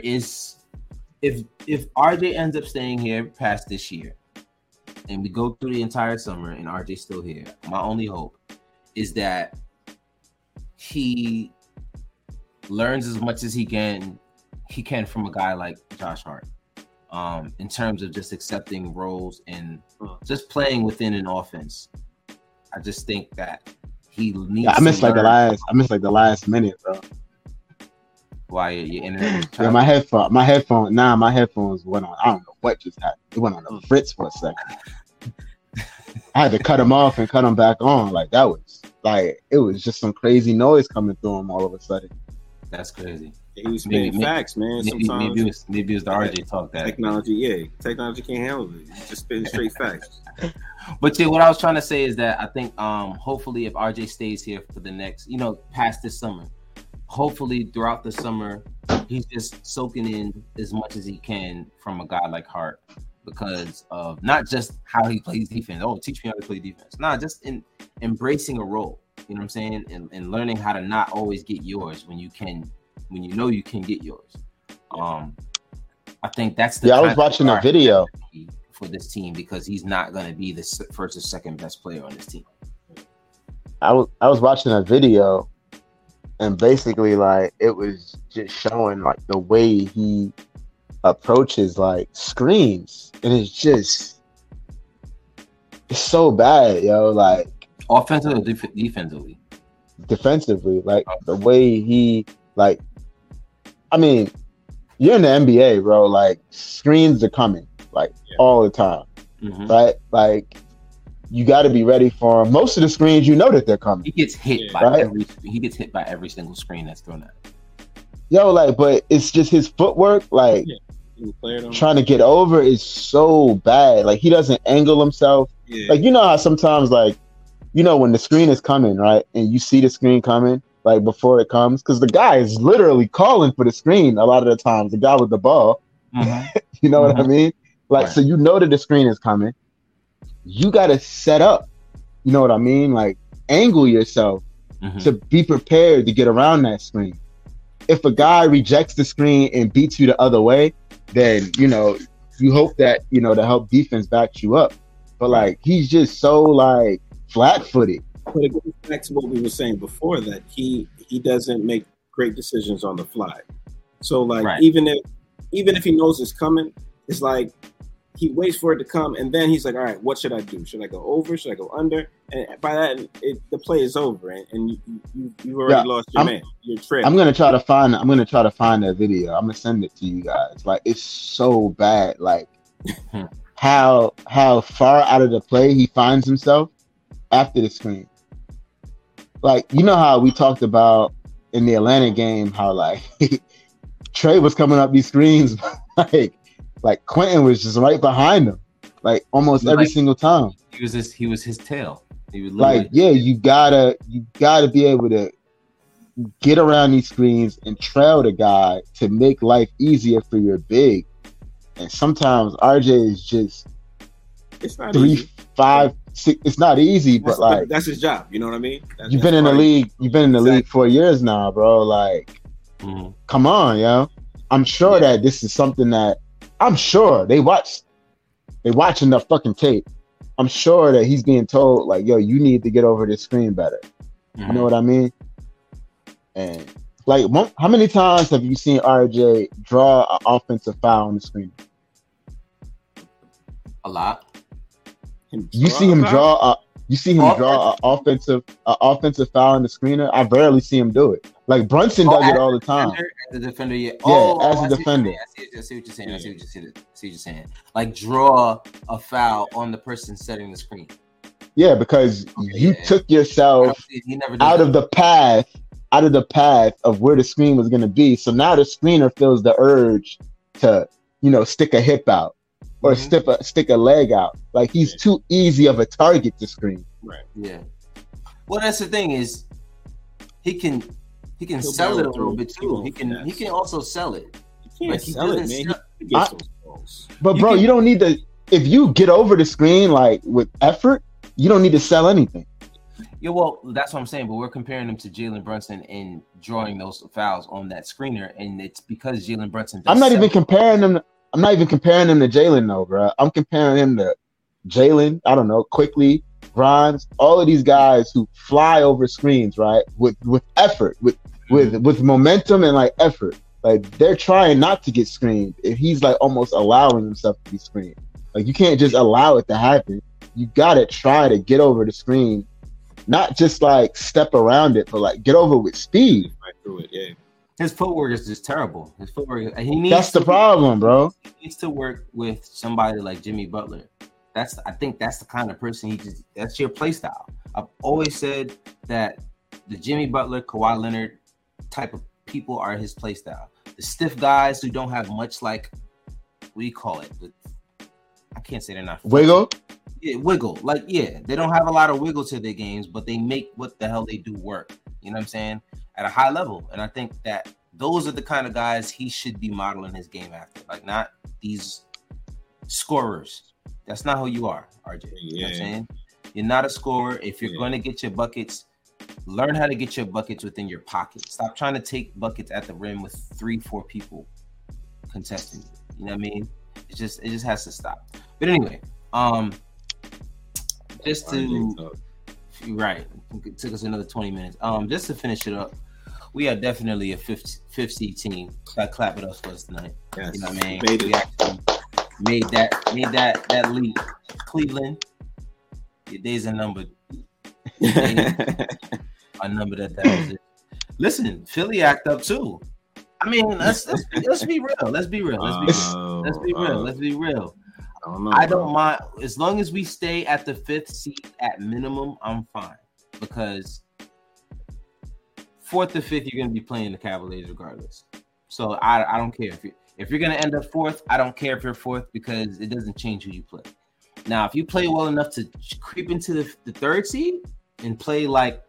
RJ ends up staying here past this year and we go through the entire summer and RJ's still here, my only hope is that he learns as much as he can from a guy like Josh Hart, in terms of just accepting roles and just playing within an offense. I just think that he needs. I missed the last minute, bro. Why your internet? Yeah, my headphones went on. I don't know what just happened. It went on the fritz for a second. I had to cut them off and cut them back on. Like, that was like, it was just some crazy noise coming through them all of a sudden. That's crazy. He was spitting facts, man. Sometimes maybe it was the RJ talk that technology can't handle it. He's just spitting straight facts. But what I was trying to say is that I think hopefully if RJ stays here for the next, past this summer, hopefully throughout the summer he's just soaking in as much as he can from a guy like Hart, because of not just how he plays defense. Oh, teach me how to play defense. Nah, just in embracing a role. You know what I'm saying? And learning how to not always get yours when you know you can get yours. I think that's the. Yeah, I was watching a video for this team because he's not going to be the first or second best player on this team. I was watching a video, and basically, like, it was just showing like the way he approaches like screens, and it's so bad, yo. Like offensively, defensively. Defensively, like the way he like. I mean, you're in the NBA, bro. Like screens are coming, like all the time, right? Like you got to be ready for them. Most of the screens, that they're coming. He gets hit by every single screen that's thrown at him. Yo, like, but it's just his footwork, like trying to get over is so bad. Like he doesn't angle himself. Yeah. Like how sometimes, like, when the screen is coming, right, and you see the screen coming. Like before it comes, because the guy is literally calling for the screen a lot of the times. The guy with the ball, you know what I mean? Like, right. So that the screen is coming. You got to set up, you know what I mean? Like, angle yourself to be prepared to get around that screen. If a guy rejects the screen and beats you the other way, then you hope that the help defense backs you up. But like, he's just so like flat-footed. But it goes back to what we were saying before, that he doesn't make great decisions on the fly. So like even if he knows it's coming, it's like he waits for it to come, and then he's like, all right, what should I do? Should I go over? Should I go under? And by that, the play is over, and you already lost your man. Your trail. I'm gonna try to find that video. I'm gonna send it to you guys. Like, it's so bad. Like how far out of the play he finds himself after the screen. Like, how we talked about in the Atlanta game, how like Trey was coming up these screens, like Quentin was just right behind him, like almost every single time. He was his tail. He was like, you gotta be able to get around these screens and trail the guy to make life easier for your big. And sometimes RJ is just 3, 5, 6. It's not easy, but like that's his job. You know what I mean? You've been in the league. You've been in the league 4 years now, bro. Like, come on, yo. I'm sure that this is something that I'm sure they watch enough fucking tape. I'm sure that he's being told, like, yo, you need to get over this screen better. You know what I mean? And like, how many times have you seen RJ draw an offensive foul on the screen? A lot. You see him draw an offensive foul in the screener. I rarely see him do it. Like Brunson does it all the time. As a defender, yeah. As a defender. I see what you're saying. I see what you're saying. Like, draw a foul on the person setting the screen. Yeah, because you took yourself out of the path of where the screen was going to be. So now the screener feels the urge to, stick a hip out. Or stick a leg out. Like, he's too easy of a target to screen. Right. Yeah. Well, that's the thing is, he can sell it a little bit too. He can also sell it. He can't sell it, man. But bro, you don't need to. If you get over the screen like with effort, you don't need to sell anything. Yeah, well, that's what I'm saying. But we're comparing him to Jalen Brunson and drawing those fouls on that screener, and it's because Jalen Brunson. I'm not even comparing him to Jalen, though, bro. I'm comparing him to Jalen. I don't know, Quickly, Grimes, all of these guys who fly over screens, right? With effort, with momentum and like effort. Like, they're trying not to get screened. If he's like almost allowing himself to be screened. Like, you can't just allow it to happen. You gotta try to get over the screen, not just like step around it, but like get over with speed. Right through it, yeah. His footwork is just terrible. His footwork. That's the problem, bro. He needs to work with somebody like Jimmy Butler. I think that's the kind of person that's your play style. I've always said that the Jimmy Butler, Kawhi Leonard type of people are his play style. The stiff guys who don't have much, like, what do you call it? I can't say they're not wiggle. Yeah, wiggle. Like, yeah, they don't have a lot of wiggle to their games, but they make what the hell they do work. You know what I'm saying? At a high level. And I think that those are the kind of guys he should be modeling his game after. Like, not these scorers. That's not who you are, RJ. You know what I'm saying? You're not a scorer. If you're going to get your buckets, learn how to get your buckets within your pocket. Stop trying to take buckets at the rim with 3-4 people contesting you. You know what I mean? It just has to stop. But anyway, just to it took us another 20 minutes. Just to finish it up, we are definitely a fifth seed team. Got clap it up for us tonight. Yes. You know what I mean? Made we actually made that leap. Cleveland, your days are numbered. A number that was it. Listen, Philly act up too. I mean, let's be real. Let's be real. Let's be real. I don't mind as long as we stay at the 5th seed at minimum. I'm fine because 4th or 5th you're going to be playing the Cavaliers regardless. So I don't care if you're going to end up 4th. I don't care if you're 4th because it doesn't change who you play. Now, if you play well enough to creep into the 3rd seed and play like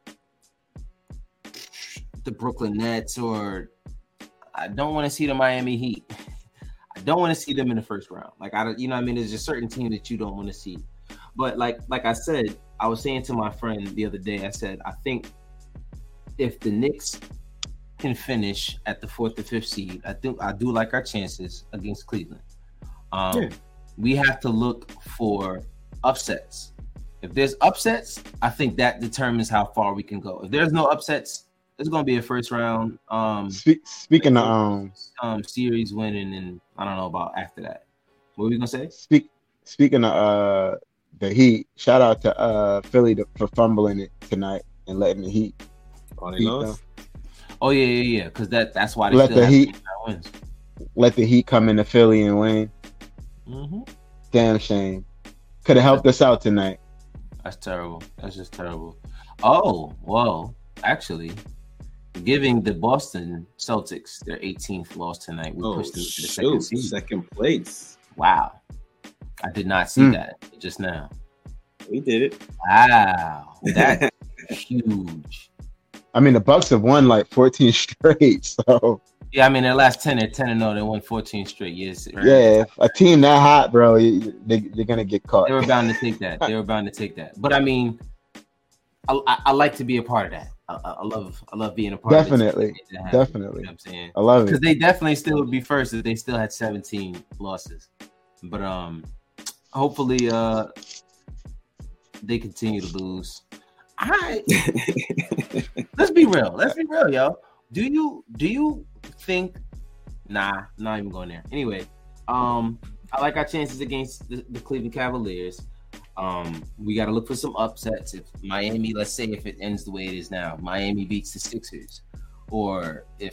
the Brooklyn Nets, or I don't want to see the Miami Heat. I don't want to see them in the first round. Like, you know what I mean? There's a certain team that you don't want to see. But like I said, I was saying to my friend the other day, I said, I think if the Knicks can finish at the 4th or 5th seed, I do like our chances against Cleveland. We have to look for upsets. If there's upsets, I think that determines how far we can go. If there's no upsets, it's going to be a first round speaking of series winning, and I don't know about after that. What were we going to say? Speaking of the Heat, shout out to Philly for fumbling it tonight and letting the Heat. Oh yeah, because that's why they let still the Heat wins. Let the Heat come into Philly and win. Mm-hmm. Damn shame. Could have helped us out tonight. That's terrible. That's just terrible. Oh, well, actually, giving the Boston Celtics their 18th loss tonight, we pushed them to the second place. Wow. I did not see that just now. We did it. Wow. That's huge. I mean, the Bucks have won like 14 straight, so. Yeah, I mean, their last 10, they're 10-0. They won 14 straight. Yes. Right? Yeah, if a team that hot, bro, they're going to get caught. They were bound to take that. But, I mean, I like to be a part of that. I love being a part of it. Definitely. You know what I'm saying? I love it. Because they definitely still would be first if they still had 17 losses. But hopefully they continue to lose. All right. Let's be real, yo. Do you think not even going there. Anyway, I like our chances against the Cleveland Cavaliers. We got to look for some upsets. If Miami, let's say if it ends the way it is now, Miami beats the Sixers, or I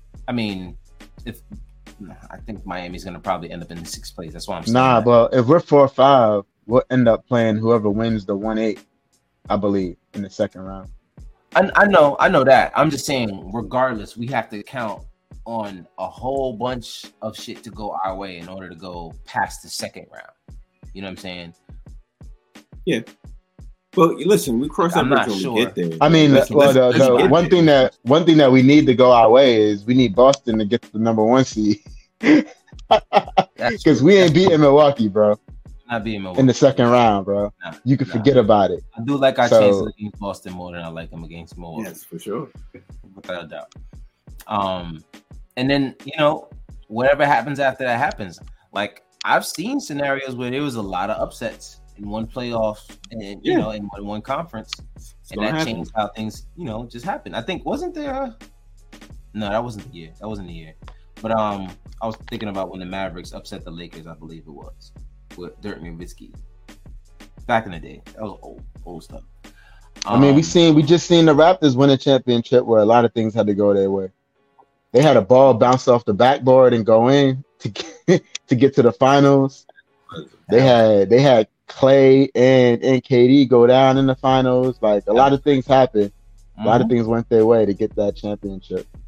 think Miami's going to probably end up in the 6th place. That's why I'm saying. But if we're 4-5, we'll end up playing whoever wins the 1-8, I believe, in the second round. I know that. I'm just saying, regardless, we have to count on a whole bunch of shit to go our way in order to go past the second round. You know what I'm saying? Yeah. Well, listen, we cross that bridge when we get there. I mean, the one thing that we need to go our way is we need Boston to get to the number 1 seed. Because we ain't beating Milwaukee, bro. Not beating Milwaukee in the second round, bro. You can forget about it. I do like our chances against Boston more than I like them against Milwaukee. Yes, for sure. Without a doubt. And then, whatever happens after that happens. Like, I've seen scenarios where there was a lot of upsets in one playoff and in one conference, and that changed how things just happened. I think wasn't there? No, that wasn't the year. But I was thinking about when the Mavericks upset the Lakers. I believe it was with Dirk Nowitzki back in the day. That was old stuff. I mean, we just seen the Raptors win a championship where a lot of things had to go their way. They had a ball bounce off the backboard and go in to get to the finals. They had Clay and KD go down in the finals. Like, a lot of things happened. A lot of things went their way to get that championship.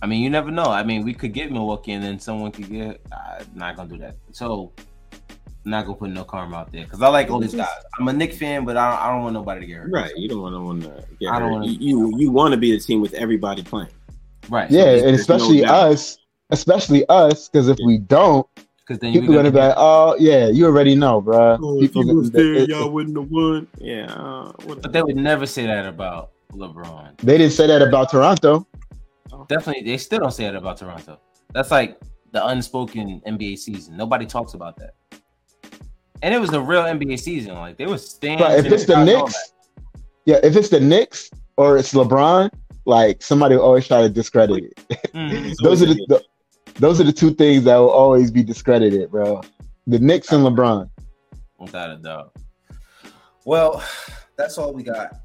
I mean, you never know. I mean, we could get Milwaukee, and then someone could get. Not gonna do that. So, I'm not gonna put no karma out there because I like all these guys. I'm a Knicks fan, but I don't want nobody to get hurt. Right, you don't want no one to get I don't hurt. wanna- You want to be the team with everybody playing. Right. Yeah, and there's especially no doubt. us, because if we don't, Because then people are gonna be like, "Oh, yeah, you already know, bro." If you was there, y'all wouldn't have won. Yeah, But they would never say that about LeBron. They didn't say that about Toronto. Definitely, they still don't say that about Toronto. That's like the unspoken NBA season. Nobody talks about that. And it was a real NBA season. Like they were standing. But if it's the Knicks, if it's the Knicks or it's LeBron, like somebody will always try to discredit it. Those are the two things that will always be discredited, bro. The Knicks and LeBron. Without a doubt. Well, that's all we got.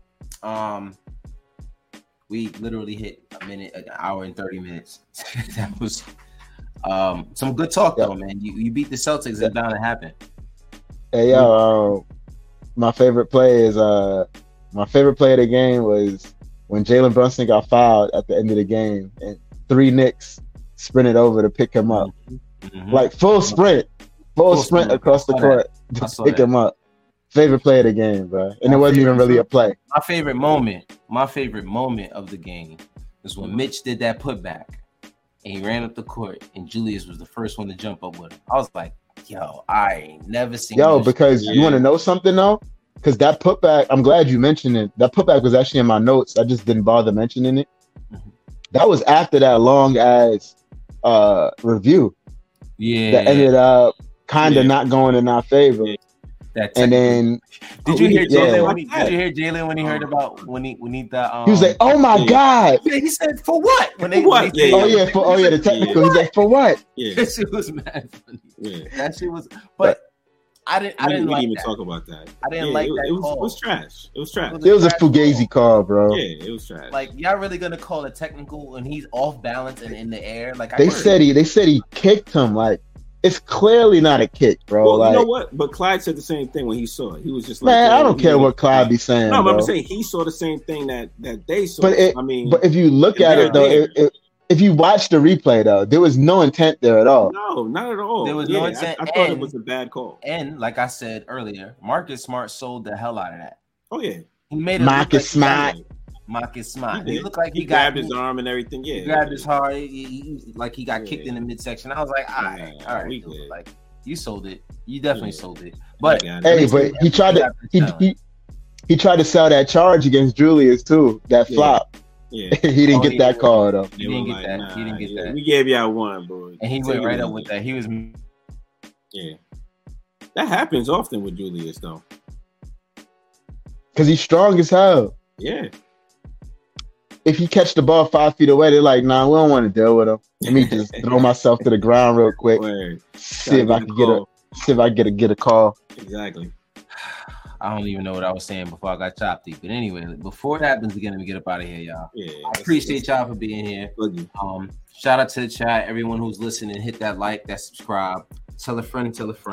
We literally hit an hour and 30 minutes. That was some good talk though, man. You beat the Celtics, it's bound to happen. Hey yo, my favorite play of the game was when Jalen Brunson got fouled at the end of the game and 3 Knicks sprinted over to pick him up. Mm-hmm. Like full sprint across the court to pick him up. Favorite play of the game, bro. And it wasn't even really a play. My favorite moment of the game was when Mitch did that putback and he ran up the court and Julius was the first one to jump up with him. I was like, yo, I ain't never seen because you want to know something though? Because that putback, I'm glad you mentioned it. That putback was actually in my notes. I just didn't bother mentioning it. Mm-hmm. That was after that long ass review. Yeah. That ended up kind of not going in our favor. Yeah. And then did you hear Jalen when he heard about when he he was like, "Oh my god!" Yeah, he said, "For what?" The technical. He's like, "For what?" Yeah, that shit was mad funny. Yeah, that shit was. But I didn't like even that. talk about that. I didn't like that. It was trash. It was trash. It was a fugazi call, bro. Yeah, it was trash. Like y'all really gonna call it technical when he's off balance and in the air? Like they said he kicked him. Like. It's clearly not a kick, bro. Well, like, you know what? But Clyde said the same thing when he saw it. He was just like, "Man, I don't care what Clyde be saying." No, but I'm saying he saw the same thing that they saw. But if you look at it though, if you watch the replay though, there was no intent there at all. No, not at all. There was no intent. I thought it was a bad call. And like I said earlier, Marcus Smart sold the hell out of that. Oh yeah, he made it. Marcus Smart. Marcus Smart. He looked like he grabbed his arm and everything. Yeah, he grabbed his heart. He got kicked in the midsection. I was like, all right, dude, like. You sold it. You definitely sold it. But but he tried to he tried to sell that charge against Julius too. That flop. Yeah, he didn't get that call though. He didn't get that. He didn't get that. We gave y'all one, boy. And he went right up with that. He was. Yeah, that happens often with Julius though. Because he's strong as hell. Yeah. If he catch the ball 5 feet away, they're like, "Nah, we don't want to deal with him. Let me just throw myself to the ground real quick. See if I can get a call." Exactly. I don't even know what I was saying before I got chopped. But anyway, before it happens again, let me get up out of here, y'all. Yeah. I appreciate y'all for being here. Shout out to the chat, everyone who's listening. Hit that like, that subscribe. Tell a friend.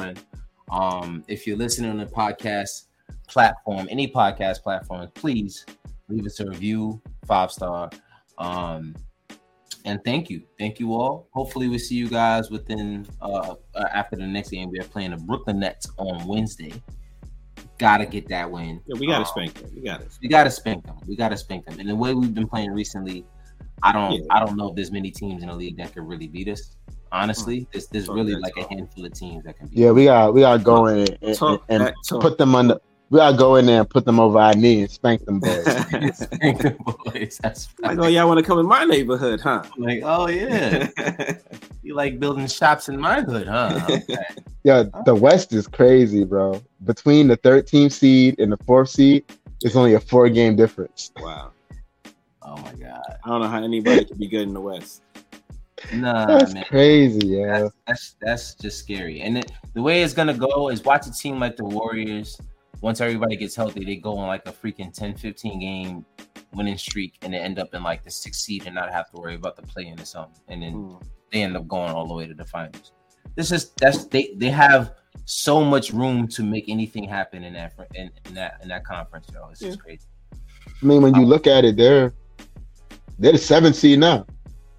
If you're listening on the podcast platform, any podcast platform, please leave us a review, 5-star. And thank you all. Hopefully we see you guys within after the next game. We are playing the Brooklyn Nets on Wednesday. Gotta get that win. Yeah, we gotta spank them. We gotta spank them. And the way we've been playing recently, I don't know if there's many teams in the league that could really beat us. Honestly, there's really like a handful of teams that can beat us. Yeah, we gotta go in and put them on the. We gotta go in there and put them over our knee and spank them boys. Spank them boys. That's like, oh, y'all want to come in my neighborhood, huh? Like, oh yeah, you like building shops in my hood, huh? Okay. Yeah, the West is crazy, bro. Between the 13th seed and the 4th seed, it's only a 4-game difference. Wow. Oh my god. I don't know how anybody can be good in the West. Nah, that's man. Crazy, yeah. That's just scary. And the way it's gonna go is watch a team like the Warriors. Once everybody gets healthy, they go on like a freaking 10-15 game winning streak and they end up in like the 6th seed and not have to worry about the play-in or something. And then they end up going all the way to the finals. They have so much room to make anything happen in that conference, yo. It's just crazy. I mean, when you look at it, they're the 7th seed now.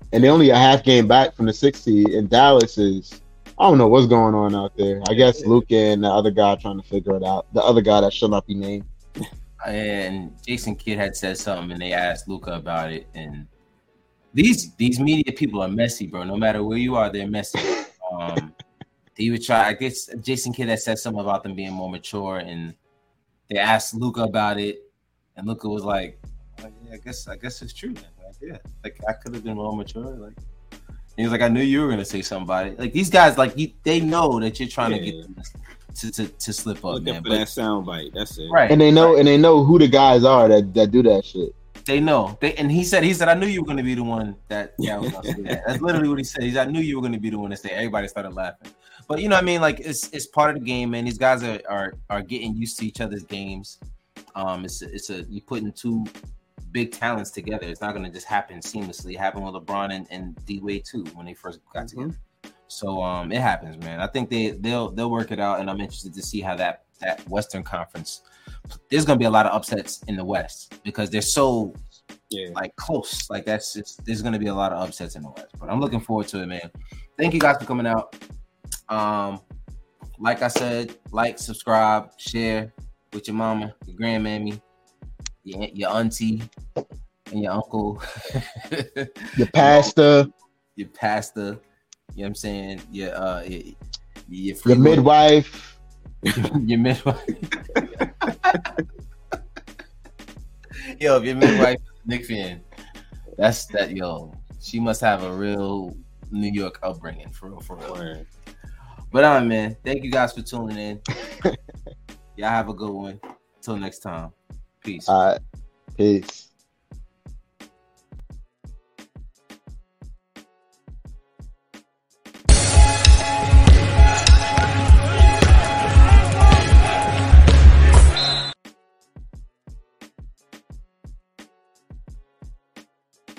and they only a half game back from the 6th seed. And Dallas is, I don't know what's going on out there. I guess Luka and the other guy trying to figure it out. The other guy that should not be named. And Jason Kidd had said something, and they asked Luka about it. And these media people are messy, bro. No matter where you are, they're messy. They would try. I guess Jason Kidd had said something about them being more mature, and they asked Luka about it, and Luka was like, oh, yeah, I guess it's true. Like, yeah, like I could have been more mature. Like he was like, I knew you were gonna say something about it. Like these guys, like they know that you're trying to get them to slip up, man. For that soundbite, that's it. Right. And they know who the guys are that do that shit. They know. And he said, I knew you were gonna be the one that I was gonna say that. That's literally what he said. I knew you were gonna be the one to say it. Everybody started laughing. But you know what I mean? Like it's part of the game, man. These guys are getting used to each other's games. You putting two big talents together. It's not gonna just happen seamlessly. It happened with LeBron and D-Wade too when they first got together. So it happens, man. I think they'll work it out, and I'm interested to see how that Western Conference. There's gonna be a lot of upsets in the West because they're so like close. Like there's gonna be a lot of upsets in the West. But I'm looking forward to it, man. Thank you guys for coming out. Like I said, like, subscribe, share with your mama, your grandmammy, your auntie, and your uncle, your pastor. Your pastor. You know what I'm saying? Your midwife. Your midwife. Yo, if your midwife Knick fan, that's that. Yo, she must have a real New York upbringing, for real. But man, thank you guys for tuning in. Y'all have a good one. Till next time. Peace. All right. Peace.